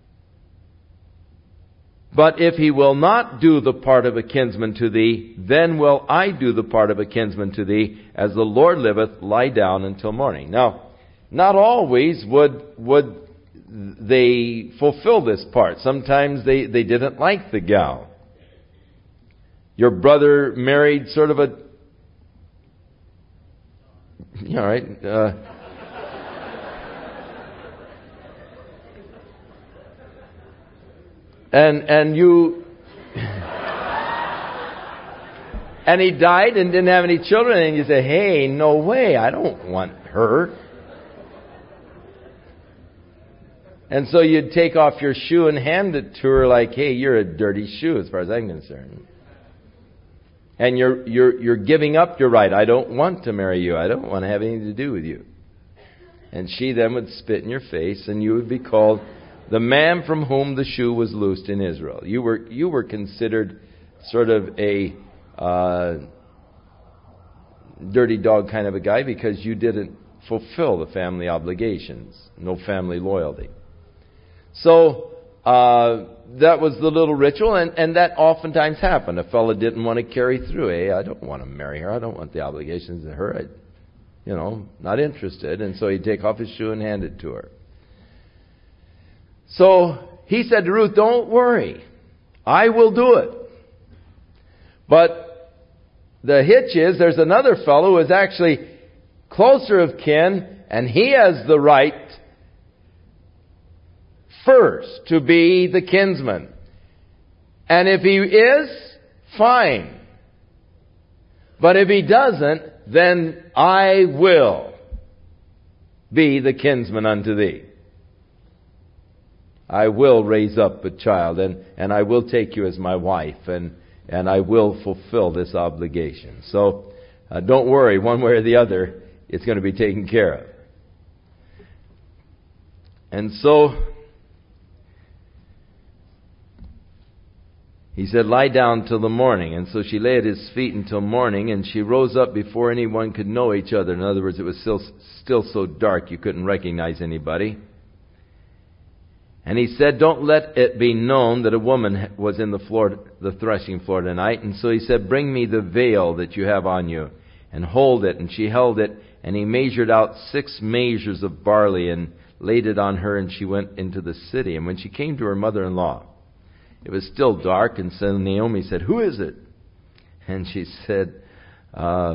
But if he will not do the part of a kinsman to thee, then will I do the part of a kinsman to thee, as the Lord liveth, lie down until morning. Now, not always would would they fulfill this part. Sometimes they, they didn't like the gal. Your brother married sort of a... All right. Uh, And and you and he died and didn't have any children, and you say, "Hey, no way, I don't want her." And so you'd take off your shoe and hand it to her like, "Hey, you're a dirty shoe as far as I'm concerned." And you're you're you're giving up your right. I don't want to marry you. I don't want to have anything to do with you. And she then would spit in your face, and you would be called the man from whom the shoe was loosed in Israel. You were you were considered sort of a uh, dirty dog kind of a guy because you didn't fulfill the family obligations. No family loyalty. So uh, that was the little ritual, and, and that oftentimes happened. A fellow didn't want to carry through. Hey, I don't want to marry her. I don't want the obligations of her. I, you know, not interested. And so he'd take off his shoe and hand it to her. So he said to Ruth, don't worry. I will do it. But the hitch is there's another fellow who is actually closer of kin, and he has the right first to be the kinsman. And if he is, fine. But if he doesn't, then I will be the kinsman unto thee. I will raise up a child, and, and I will take you as my wife, and, and I will fulfill this obligation. So uh, don't worry, one way or the other, it's going to be taken care of. And so he said, lie down till the morning. And so she lay at his feet until morning, and she rose up before anyone could know each other. In other words, it was still, still so dark you couldn't recognize anybody. And he said, don't let it be known that a woman was in the floor, the threshing floor tonight. And so he said, bring me the veil that you have on you, and hold it. And she held it, and he measured out six measures of barley and laid it on her, and she went into the city. And when she came to her mother-in-law, it was still dark, and so Naomi said, who is it? And she said, uh,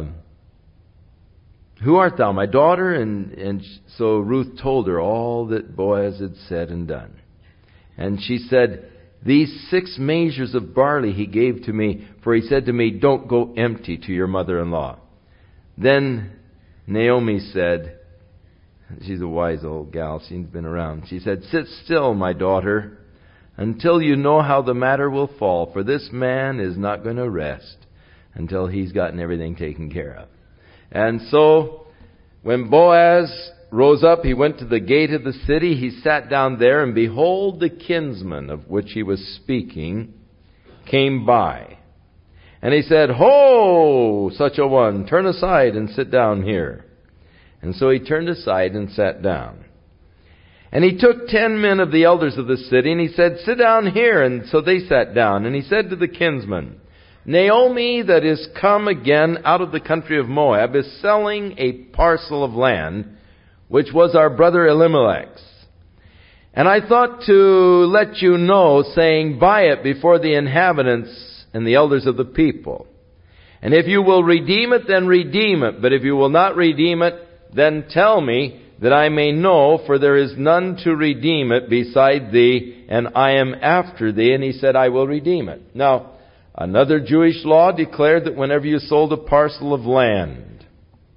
who art thou, my daughter? And, and so Ruth told her all that Boaz had said and done. And she said, these six measures of barley he gave to me, for he said to me, don't go empty to your mother-in-law. Then Naomi said, she's a wise old gal, she's been around. She said, sit still, my daughter, until you know how the matter will fall, for this man is not going to rest until he's gotten everything taken care of. And so, when Boaz rose up, he went to the gate of the city. He sat down there, and behold, the kinsman of which he was speaking came by. And he said, ho, such a one, turn aside and sit down here. And so he turned aside and sat down. And he took ten men of the elders of the city, and he said, sit down here. And so they sat down. And he said to the kinsman, Naomi, that is come again out of the country of Moab, is selling a parcel of land, which was our brother Elimelech's. And I thought to let you know, saying, buy it before the inhabitants and the elders of the people. And if you will redeem it, then redeem it. But if you will not redeem it, then tell me, that I may know, for there is none to redeem it beside thee, and I am after thee. And he said, I will redeem it. Now, another Jewish law declared that whenever you sold a parcel of land,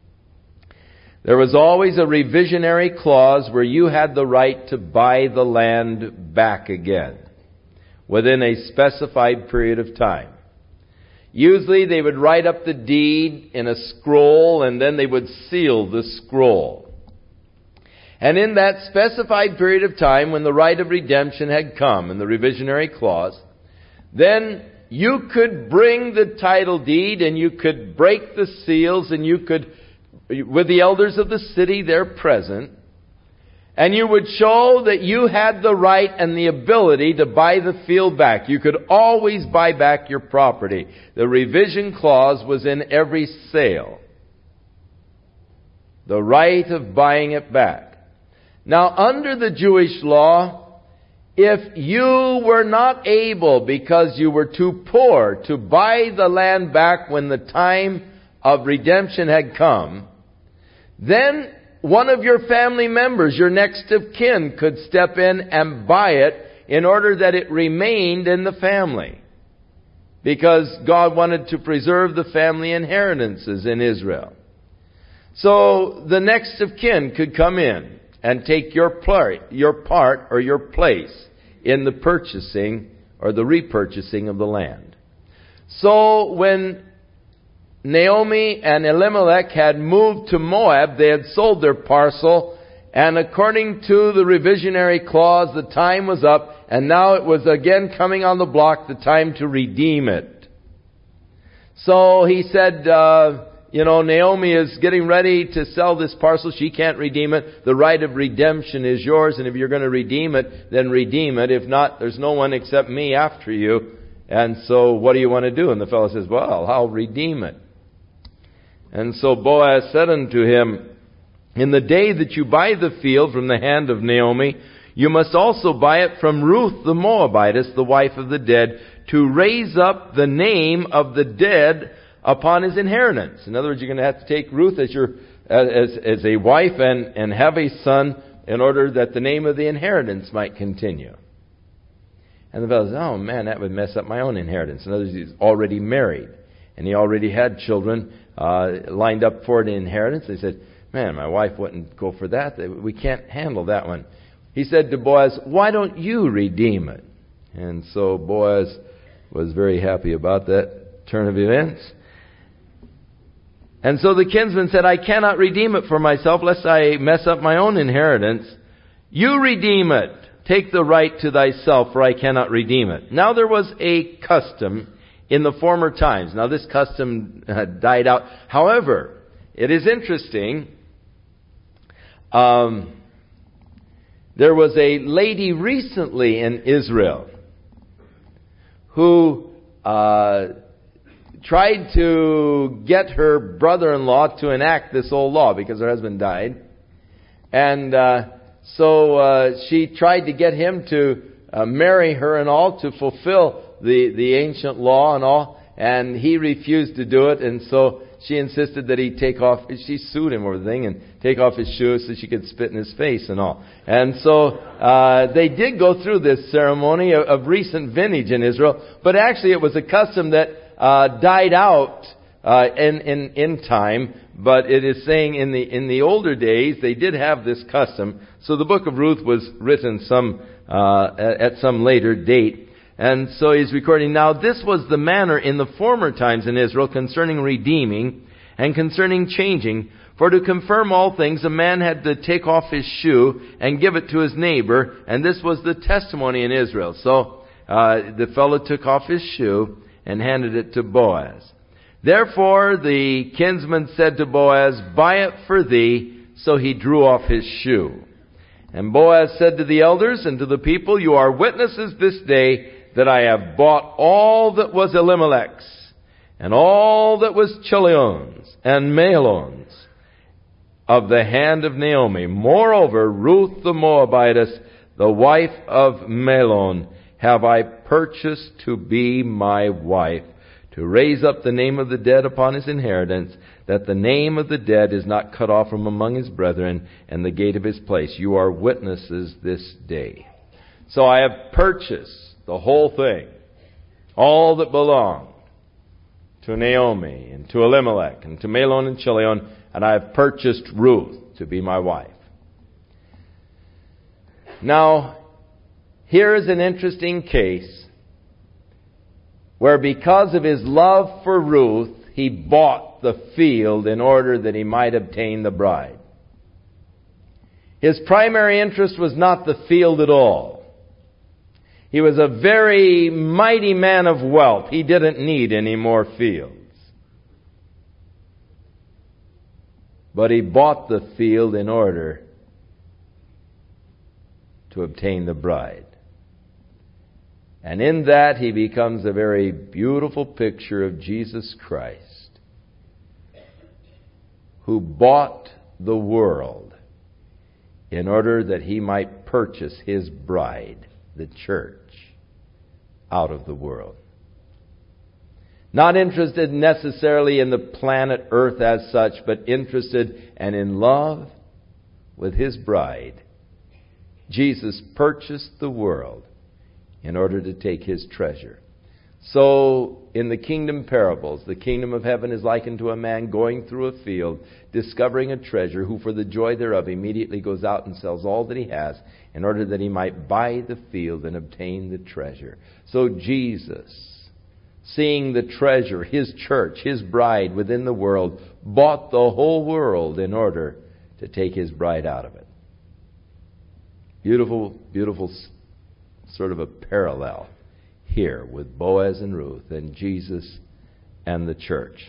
there was always a revisionary clause where you had the right to buy the land back again within a specified period of time. Usually they would write up the deed in a scroll, and then they would seal the scroll. And in that specified period of time, when the right of redemption had come, in the revisionary clause, then you could bring the title deed, and you could break the seals, and you could, with the elders of the city there present, and you would show that you had the right and the ability to buy the field back. You could always buy back your property. The revision clause was in every sale. The right of buying it back. Now, under the Jewish law, if you were not able, because you were too poor, to buy the land back when the time of redemption had come, then one of your family members, your next of kin, could step in and buy it in order that it remained in the family. Because God wanted to preserve the family inheritances in Israel. So the next of kin could come in and take your part, your part or your place in the purchasing or the repurchasing of the land. So when Naomi and Elimelech had moved to Moab, they had sold their parcel, and according to the revisionary clause, the time was up, and now it was again coming on the block, the time to redeem it. So he said, uh, you know, Naomi is getting ready to sell this parcel. She can't redeem it. The right of redemption is yours. And if you're going to redeem it, then redeem it. If not, there's no one except me after you. And so what do you want to do? And the fellow says, well, I'll redeem it. And so Boaz said unto him, in the day that you buy the field from the hand of Naomi, you must also buy it from Ruth the Moabitess, the wife of the dead, to raise up the name of the dead upon his inheritance. In other words, you're going to have to take Ruth as your as as a wife and, and have a son in order that the name of the inheritance might continue. And the fellow says, oh man, that would mess up my own inheritance. In other words, he's already married. And he already had children uh, lined up for the inheritance. They said, man, my wife wouldn't go for that. We can't handle that one. He said to Boaz, why don't you redeem it? And so Boaz was very happy about that turn of events. And so the kinsman said, I cannot redeem it for myself, lest I mess up my own inheritance. You redeem it. Take the right to thyself, for I cannot redeem it. Now there was a custom in the former times. Now this custom uh, died out. However, it is interesting. Um, there was a lady recently in Israel who uh, tried to get her brother-in-law to enact this old law because her husband died. And uh, so uh, she tried to get him to uh, marry her and all to fulfill the, the ancient law and all. And he refused to do it. And so she insisted that he take off, she sued him over the thing and take off his shoes so she could spit in his face and all. And so uh, they did go through this ceremony of, of recent vintage in Israel. But actually it was a custom that uh, died out uh, in, in, in time. But it is saying in the in the older days they did have this custom. So the book of Ruth was written some uh, at some later date. And so he's recording, now this was the manner in the former times in Israel concerning redeeming and concerning changing. For to confirm all things, a man had to take off his shoe and give it to his neighbor. And this was the testimony in Israel. So uh, the fellow took off his shoe and handed it to Boaz. Therefore the kinsman said to Boaz, buy it for thee. So he drew off his shoe. And Boaz said to the elders and to the people, you are witnesses this day that I have bought all that was Elimelech's, and all that was Chilion's, and Mahlon's, of the hand of Naomi. Moreover, Ruth the Moabitess, the wife of Mahlon, have I purchased to be my wife, to raise up the name of the dead upon his inheritance, that the name of the dead is not cut off from among his brethren, and the gate of his place. You are witnesses this day. So I have purchased the whole thing, all that belonged to Naomi and to Elimelech and to Mahlon and Chilion, and I have purchased Ruth to be my wife. Now, here is an interesting case where because of his love for Ruth, he bought the field in order that he might obtain the bride. His primary interest was not the field at all. He was a very mighty man of wealth. He didn't need any more fields. But he bought the field in order to obtain the bride. And in that he becomes a very beautiful picture of Jesus Christ, who bought the world in order that he might purchase his bride, the church, out of the world. Not interested necessarily in the planet Earth as such, but interested and in love with his bride. Jesus purchased the world in order to take his treasure. So, in the kingdom parables, the kingdom of heaven is likened to a man going through a field, discovering a treasure, who for the joy thereof immediately goes out and sells all that he has, in order that he might buy the field and obtain the treasure. So Jesus, seeing the treasure, his church, his bride within the world, bought the whole world in order to take his bride out of it. Beautiful, beautiful sort of a parallel here with Boaz and Ruth and Jesus and the church.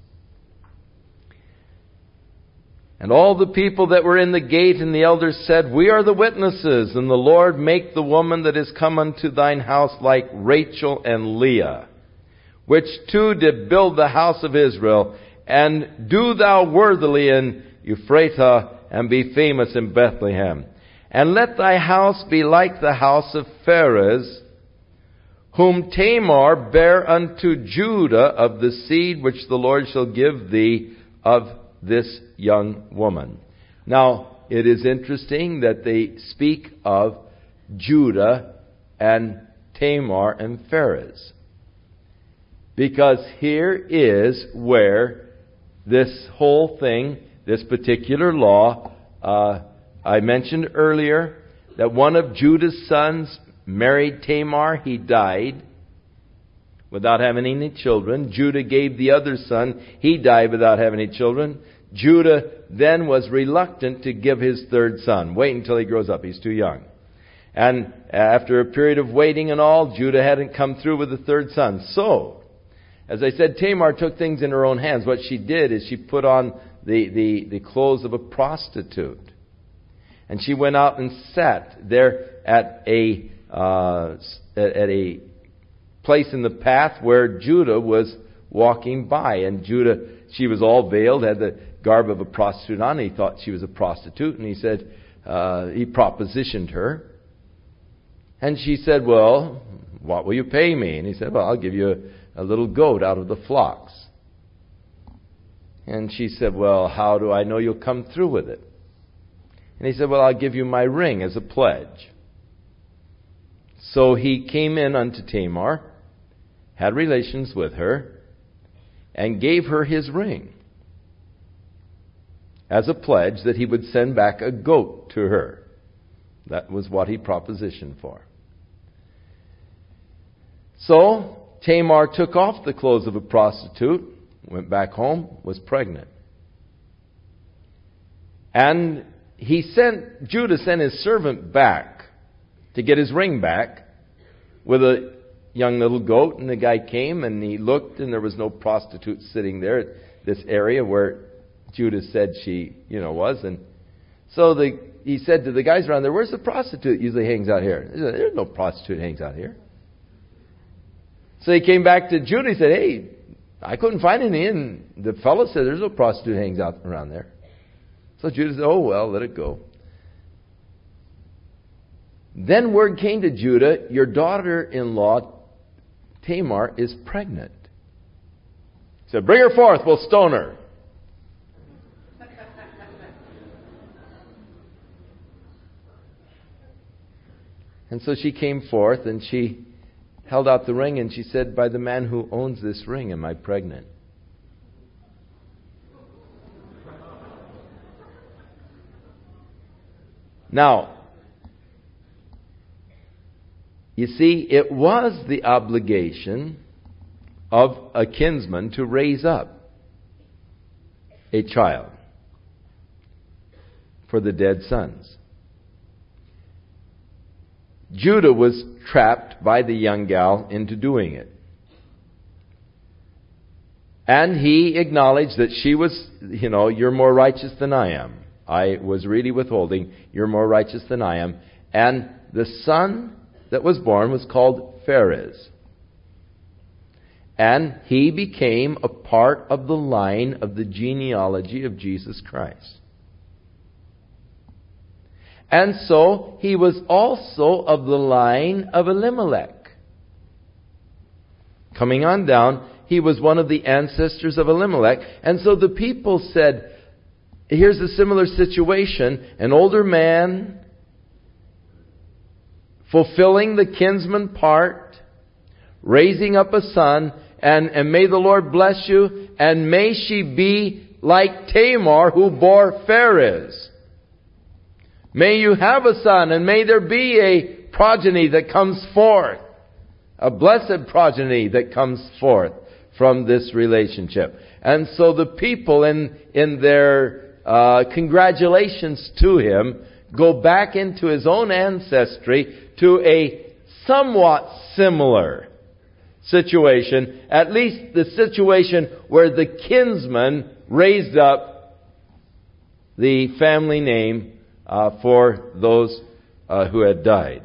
And all the people that were in the gate and the elders said, We are the witnesses, and the Lord make the woman that is come unto thine house like Rachel and Leah, which two did build the house of Israel, and do thou worthily in Ephratah, and be famous in Bethlehem. And let thy house be like the house of Pharez, whom Tamar bare unto Judah of the seed which the Lord shall give thee of this young woman. Now, it is interesting that they speak of Judah and Tamar and Pharez, because here is where this whole thing, this particular law, uh, I mentioned earlier that one of Judah's sons married Tamar. He died without having any children. Judah gave the other son. He died without having any children. Judah then was reluctant to give his third son. Wait until he grows up. He's too young. And after a period of waiting and all, Judah hadn't come through with the third son. So, as I said, Tamar took things in her own hands. What she did is she put on the, the, the clothes of a prostitute. And she went out and sat there at a uh, at a place in the path where Judah was walking by. And Judah, she was all veiled, had the garb of a prostitute on. He thought she was a prostitute, and he said, uh, he propositioned her. And she said, well, what will you pay me? And he said, well, I'll give you a, a little goat out of the flocks. And she said, well, how do I know you'll come through with it? And he said, well, I'll give you my ring as a pledge. So he came in unto Tamar, had relations with her, and gave her his ring as a pledge that he would send back a goat to her. That was what he propositioned for. So Tamar took off the clothes of a prostitute, went back home, was pregnant. And he sent, Judah sent his servant back to get his ring back with a young little goat. And the guy came and he looked, and there was no prostitute sitting there at this area where Judah said she, you know, was. And so the, he said to the guys around there, where's the prostitute usually hangs out here? He said, there's no prostitute hangs out here. So he came back to Judah. He said, hey, I couldn't find any. And the fellow said, there's no prostitute hangs out around there. So Judah said, oh, well, let it go. Then word came to Judah, your daughter-in-law, Tamar, is pregnant. He said, bring her forth, we'll stone her. And so she came forth, and she held out the ring, and she said, by the man who owns this ring, am I pregnant? Now, you see, it was the obligation of a kinsman to raise up a child for the dead sons. Judah was trapped by the young gal into doing it. And he acknowledged that she was, you know, you're more righteous than I am. I was really withholding. You're more righteous than I am. And the son that was born was called Pharez. And he became a part of the line of the genealogy of Jesus Christ. And so he was also of the line of Elimelech. Coming on down, he was one of the ancestors of Elimelech. And so the people said, here's a similar situation. An older man fulfilling the kinsman part, raising up a son, and, and may the Lord bless you, and may she be like Tamar who bore Pharez. May you have a son, and may there be a progeny that comes forth, a blessed progeny that comes forth from this relationship. And so the people in, in their Uh, congratulations to him, go back into his own ancestry to a somewhat similar situation, at least the situation where the kinsman raised up the family name uh, for those uh, who had died.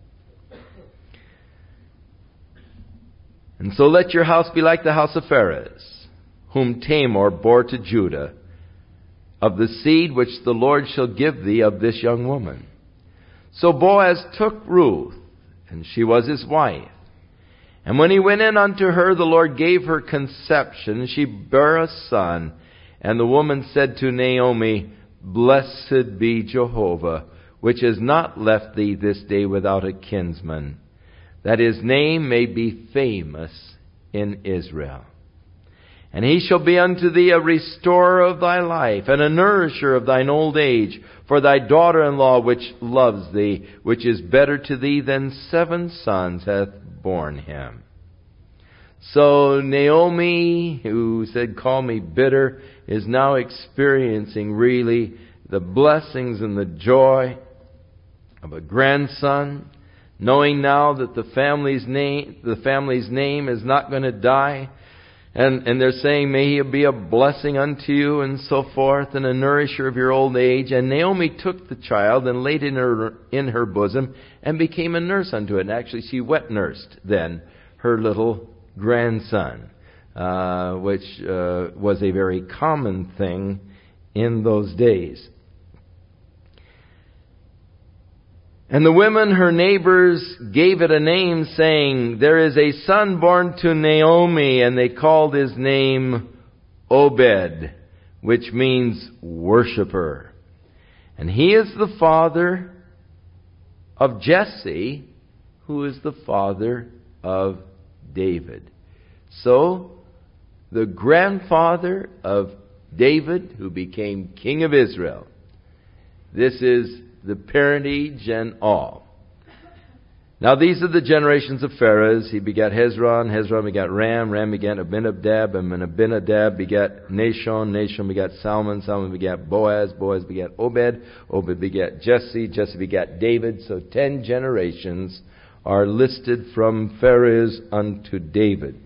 And so let your house be like the house of Pharez, whom Tamar bore to Judah, of the seed which the Lord shall give thee of this young woman. So Boaz took Ruth, and she was his wife. And when he went in unto her, the Lord gave her conception. She bare a son. And the woman said to Naomi, Blessed be Jehovah, which has not left thee this day without a kinsman, that his name may be famous in Israel. And he shall be unto thee a restorer of thy life, and a nourisher of thine old age, for thy daughter-in-law which loves thee, which is better to thee than seven sons, hath borne him. So Naomi, who said, call me bitter, is now experiencing really the blessings and the joy of a grandson, knowing now that the family's name, the family's name is not going to die. And, and they're saying, may he be a blessing unto you, and so forth, and a nourisher of your old age. And Naomi took the child and laid it in her, in her bosom and became a nurse unto it. And actually she wet nursed then her little grandson, uh, which uh, was a very common thing in those days. And the women, her neighbors, gave it a name, saying, there is a son born to Naomi, and they called his name Obed, which means worshipper. And he is the father of Jesse, who is the father of David. So, the grandfather of David, who became king of Israel. This is the parentage and all. Now these are the generations of Pharez. He begat Hezron, Hezron begat Ram, Ram begat Abinadab, and Abinadab begat Nashon, Nashon begat Salmon, Salmon begat Boaz, Boaz begat Obed, Obed begat Jesse, Jesse begat David. So ten generations are listed from Pharez unto David.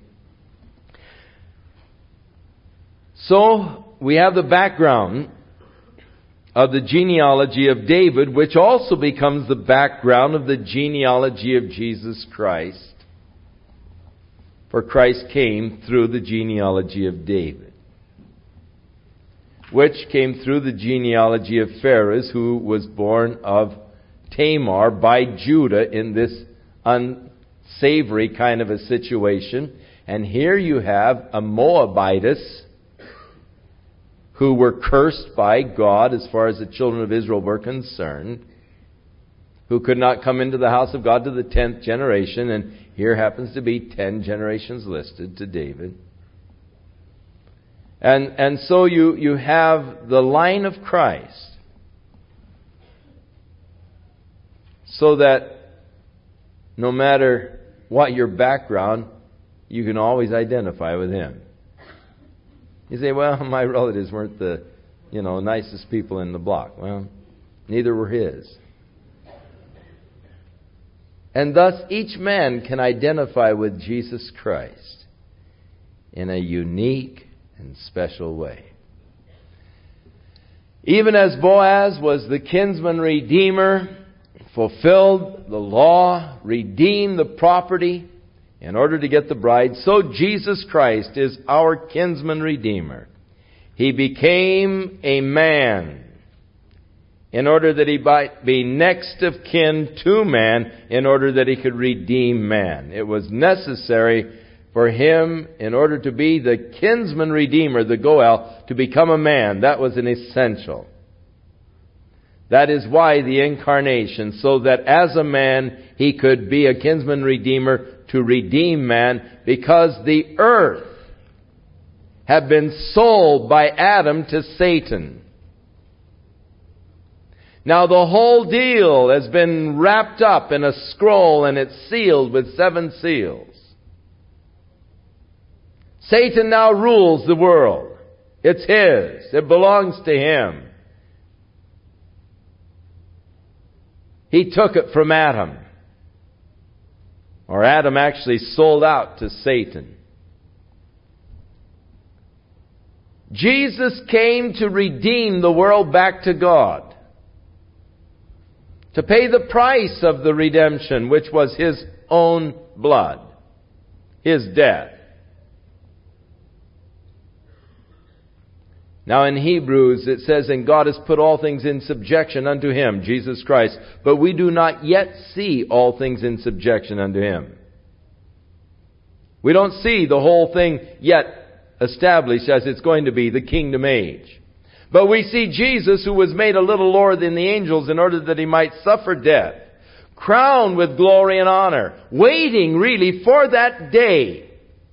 So we have the background of the genealogy of David, which also becomes the background of the genealogy of Jesus Christ. For Christ came through the genealogy of David, which came through the genealogy of Pharez, who was born of Tamar by Judah in this unsavory kind of a situation. And here you have a Moabitess who were cursed by God as far as the children of Israel were concerned, who could not come into the house of God to the tenth generation, and here happens to be ten generations listed to David. And and so you, you have the line of Christ, so that no matter what your background, you can always identify with Him. You say, well, my relatives weren't the, you know, nicest people in the block. Well, neither were his. And thus each man can identify with Jesus Christ in a unique and special way. Even as Boaz was the kinsman redeemer, fulfilled the law, redeemed the property in order to get the bride, so Jesus Christ is our kinsman redeemer. He became a man in order that He might be next of kin to man, in order that He could redeem man. It was necessary for Him, in order to be the kinsman redeemer, the Goel, to become a man. That was an essential. That is why the incarnation, so that as a man He could be a kinsman redeemer to redeem man, because the earth had been sold by Adam to Satan. Now the whole deal has been wrapped up in a scroll, and it's sealed with seven seals. Satan now rules the world. It's his. It belongs to him. He took it from Adam. Or Adam actually sold out to Satan. Jesus came to redeem the world back to God. To pay the price of the redemption, which was His own blood. His death. Now in Hebrews it says, and God has put all things in subjection unto Him, Jesus Christ. But we do not yet see all things in subjection unto Him. We don't see the whole thing yet established as it's going to be, the kingdom age. But we see Jesus, who was made a little lower than the angels in order that He might suffer death, crowned with glory and honor, waiting really for that day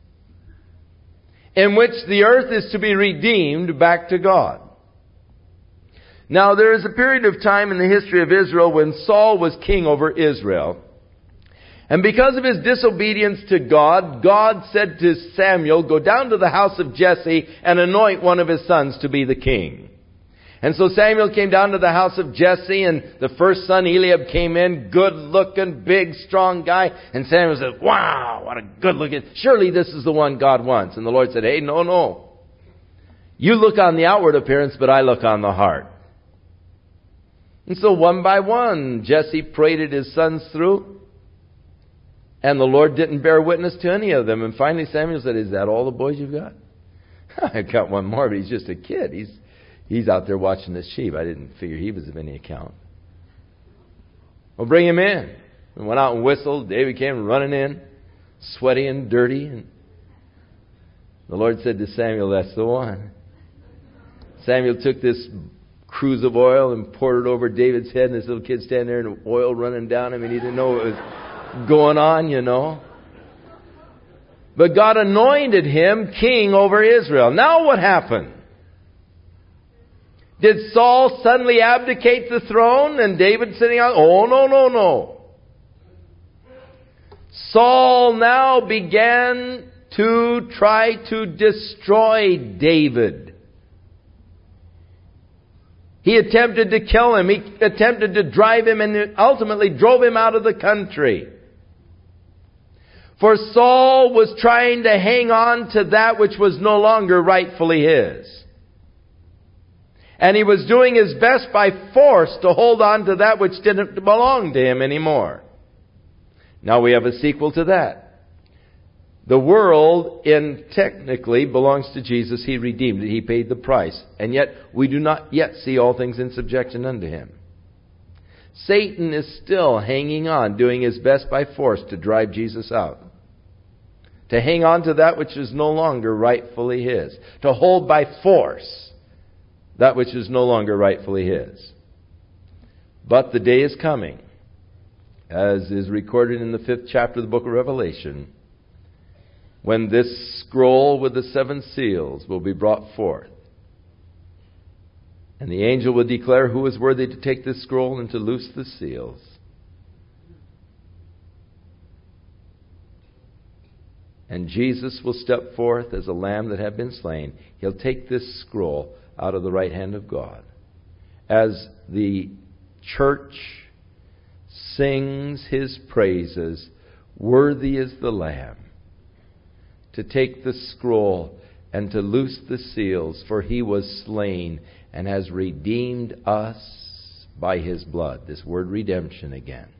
in which the earth is to be redeemed back to God. Now there is a period of time in the history of Israel when Saul was king over Israel. And because of his disobedience to God, God said to Samuel, go down to the house of Jesse and anoint one of his sons to be the king. And so Samuel came down to the house of Jesse, and the first son, Eliab, came in, good-looking, big, strong guy. And Samuel said, wow, what a good-looking, surely this is the one God wants. And the Lord said, hey, no, no. You look on the outward appearance, but I look on the heart. And so one by one, Jesse paraded his sons through. And the Lord didn't bear witness to any of them. And finally Samuel said, is that all the boys you've got? I've got one more, but he's just a kid. He's he's out there watching the sheep. I didn't figure he was of any account. Well, bring him in. We went out and whistled. David came running in, sweaty and dirty. And the Lord said to Samuel, that's the one. Samuel took this cruse of oil and poured it over David's head, and this little kid standing there and oil running down him, and he didn't know what was going on, you know. But God anointed him king over Israel. Now what happened? Did Saul suddenly abdicate the throne and David sitting on? Oh, no, no, no. Saul now began to try to destroy David. He attempted to kill him. He attempted to drive him and ultimately drove him out of the country. For Saul was trying to hang on to that which was no longer rightfully his. And he was doing his best by force to hold on to that which didn't belong to him anymore. Now we have a sequel to that. The world, in technically, belongs to Jesus. He redeemed it. He paid the price. And yet, we do not yet see all things in subjection unto Him. Satan is still hanging on, doing his best by force to drive Jesus out. To hang on to that which is no longer rightfully his. To hold by force that which is no longer rightfully his. But the day is coming, as is recorded in the fifth chapter of the book of Revelation, when this scroll with the seven seals will be brought forth. And the angel will declare who is worthy to take this scroll and to loose the seals. And Jesus will step forth as a lamb that had been slain. He'll take this scroll out of the right hand of God. As the church sings His praises, worthy is the Lamb to take the scroll and to loose the seals, for He was slain and has redeemed us by His blood. This word redemption again.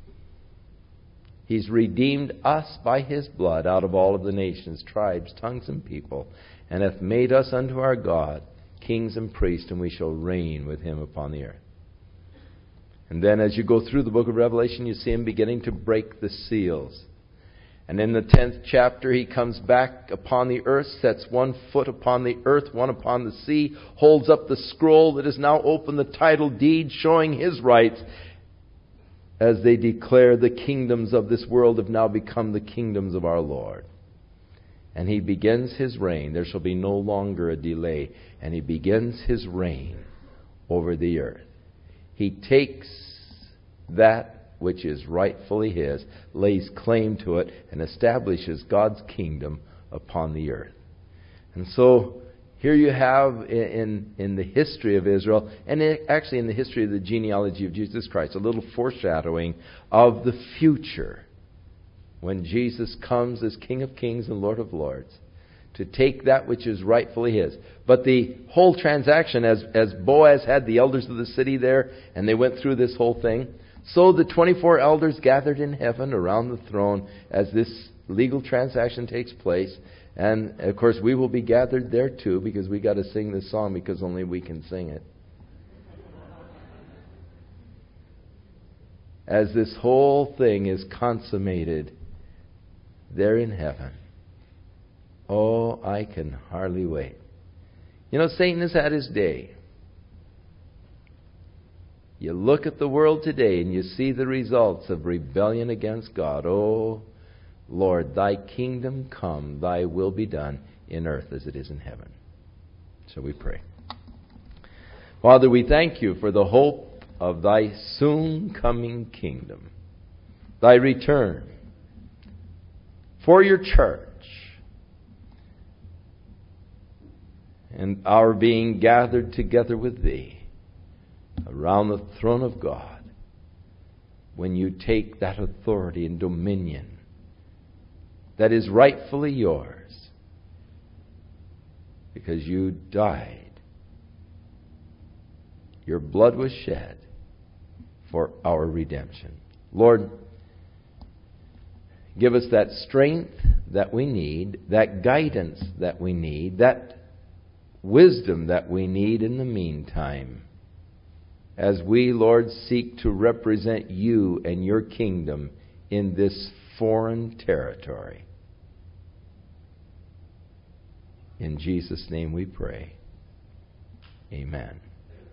He's redeemed us by His blood out of all of the nations, tribes, tongues, and people, and hath made us unto our God kings and priests, and we shall reign with Him upon the earth. And then as you go through the book of Revelation, you see Him beginning to break the seals. And in the tenth chapter, He comes back upon the earth, sets one foot upon the earth, one upon the sea, holds up the scroll that is now open, the title deed showing His rights, as they declare the kingdoms of this world have now become the kingdoms of our Lord. And He begins His reign. There shall be no longer a delay. And He begins His reign over the earth. He takes that which is rightfully His, lays claim to it, and establishes God's kingdom upon the earth. And so, here you have in, in the history of Israel, and actually in the history of the genealogy of Jesus Christ, a little foreshadowing of the future. when Jesus comes as King of Kings and Lord of Lords, to take that which is rightfully His. But the whole transaction, as, as Boaz had the elders of the city there, and they went through this whole thing, so the twenty-four elders gathered in heaven around the throne as this legal transaction takes place. And, of course, we will be gathered there too, because we got to sing this song because only we can sing it. As this whole thing is consummated there in heaven. Oh, I can hardly wait. You know, Satan has had his day. You look at the world today and you see the results of rebellion against God. Oh, Lord, Thy kingdom come, Thy will be done in earth as it is in heaven. Shall we pray? Father, we thank You for the hope of Thy soon coming kingdom, Thy return, for Your church, and our being gathered together with Thee around the throne of God, when You take that authority and dominion that is rightfully Yours, because You died. Your blood was shed for our redemption. Lord, give us that strength that we need, that guidance that we need, that wisdom that we need in the meantime, as we, Lord, seek to represent You and Your kingdom in this foreign territory. In Jesus' name we pray. Amen.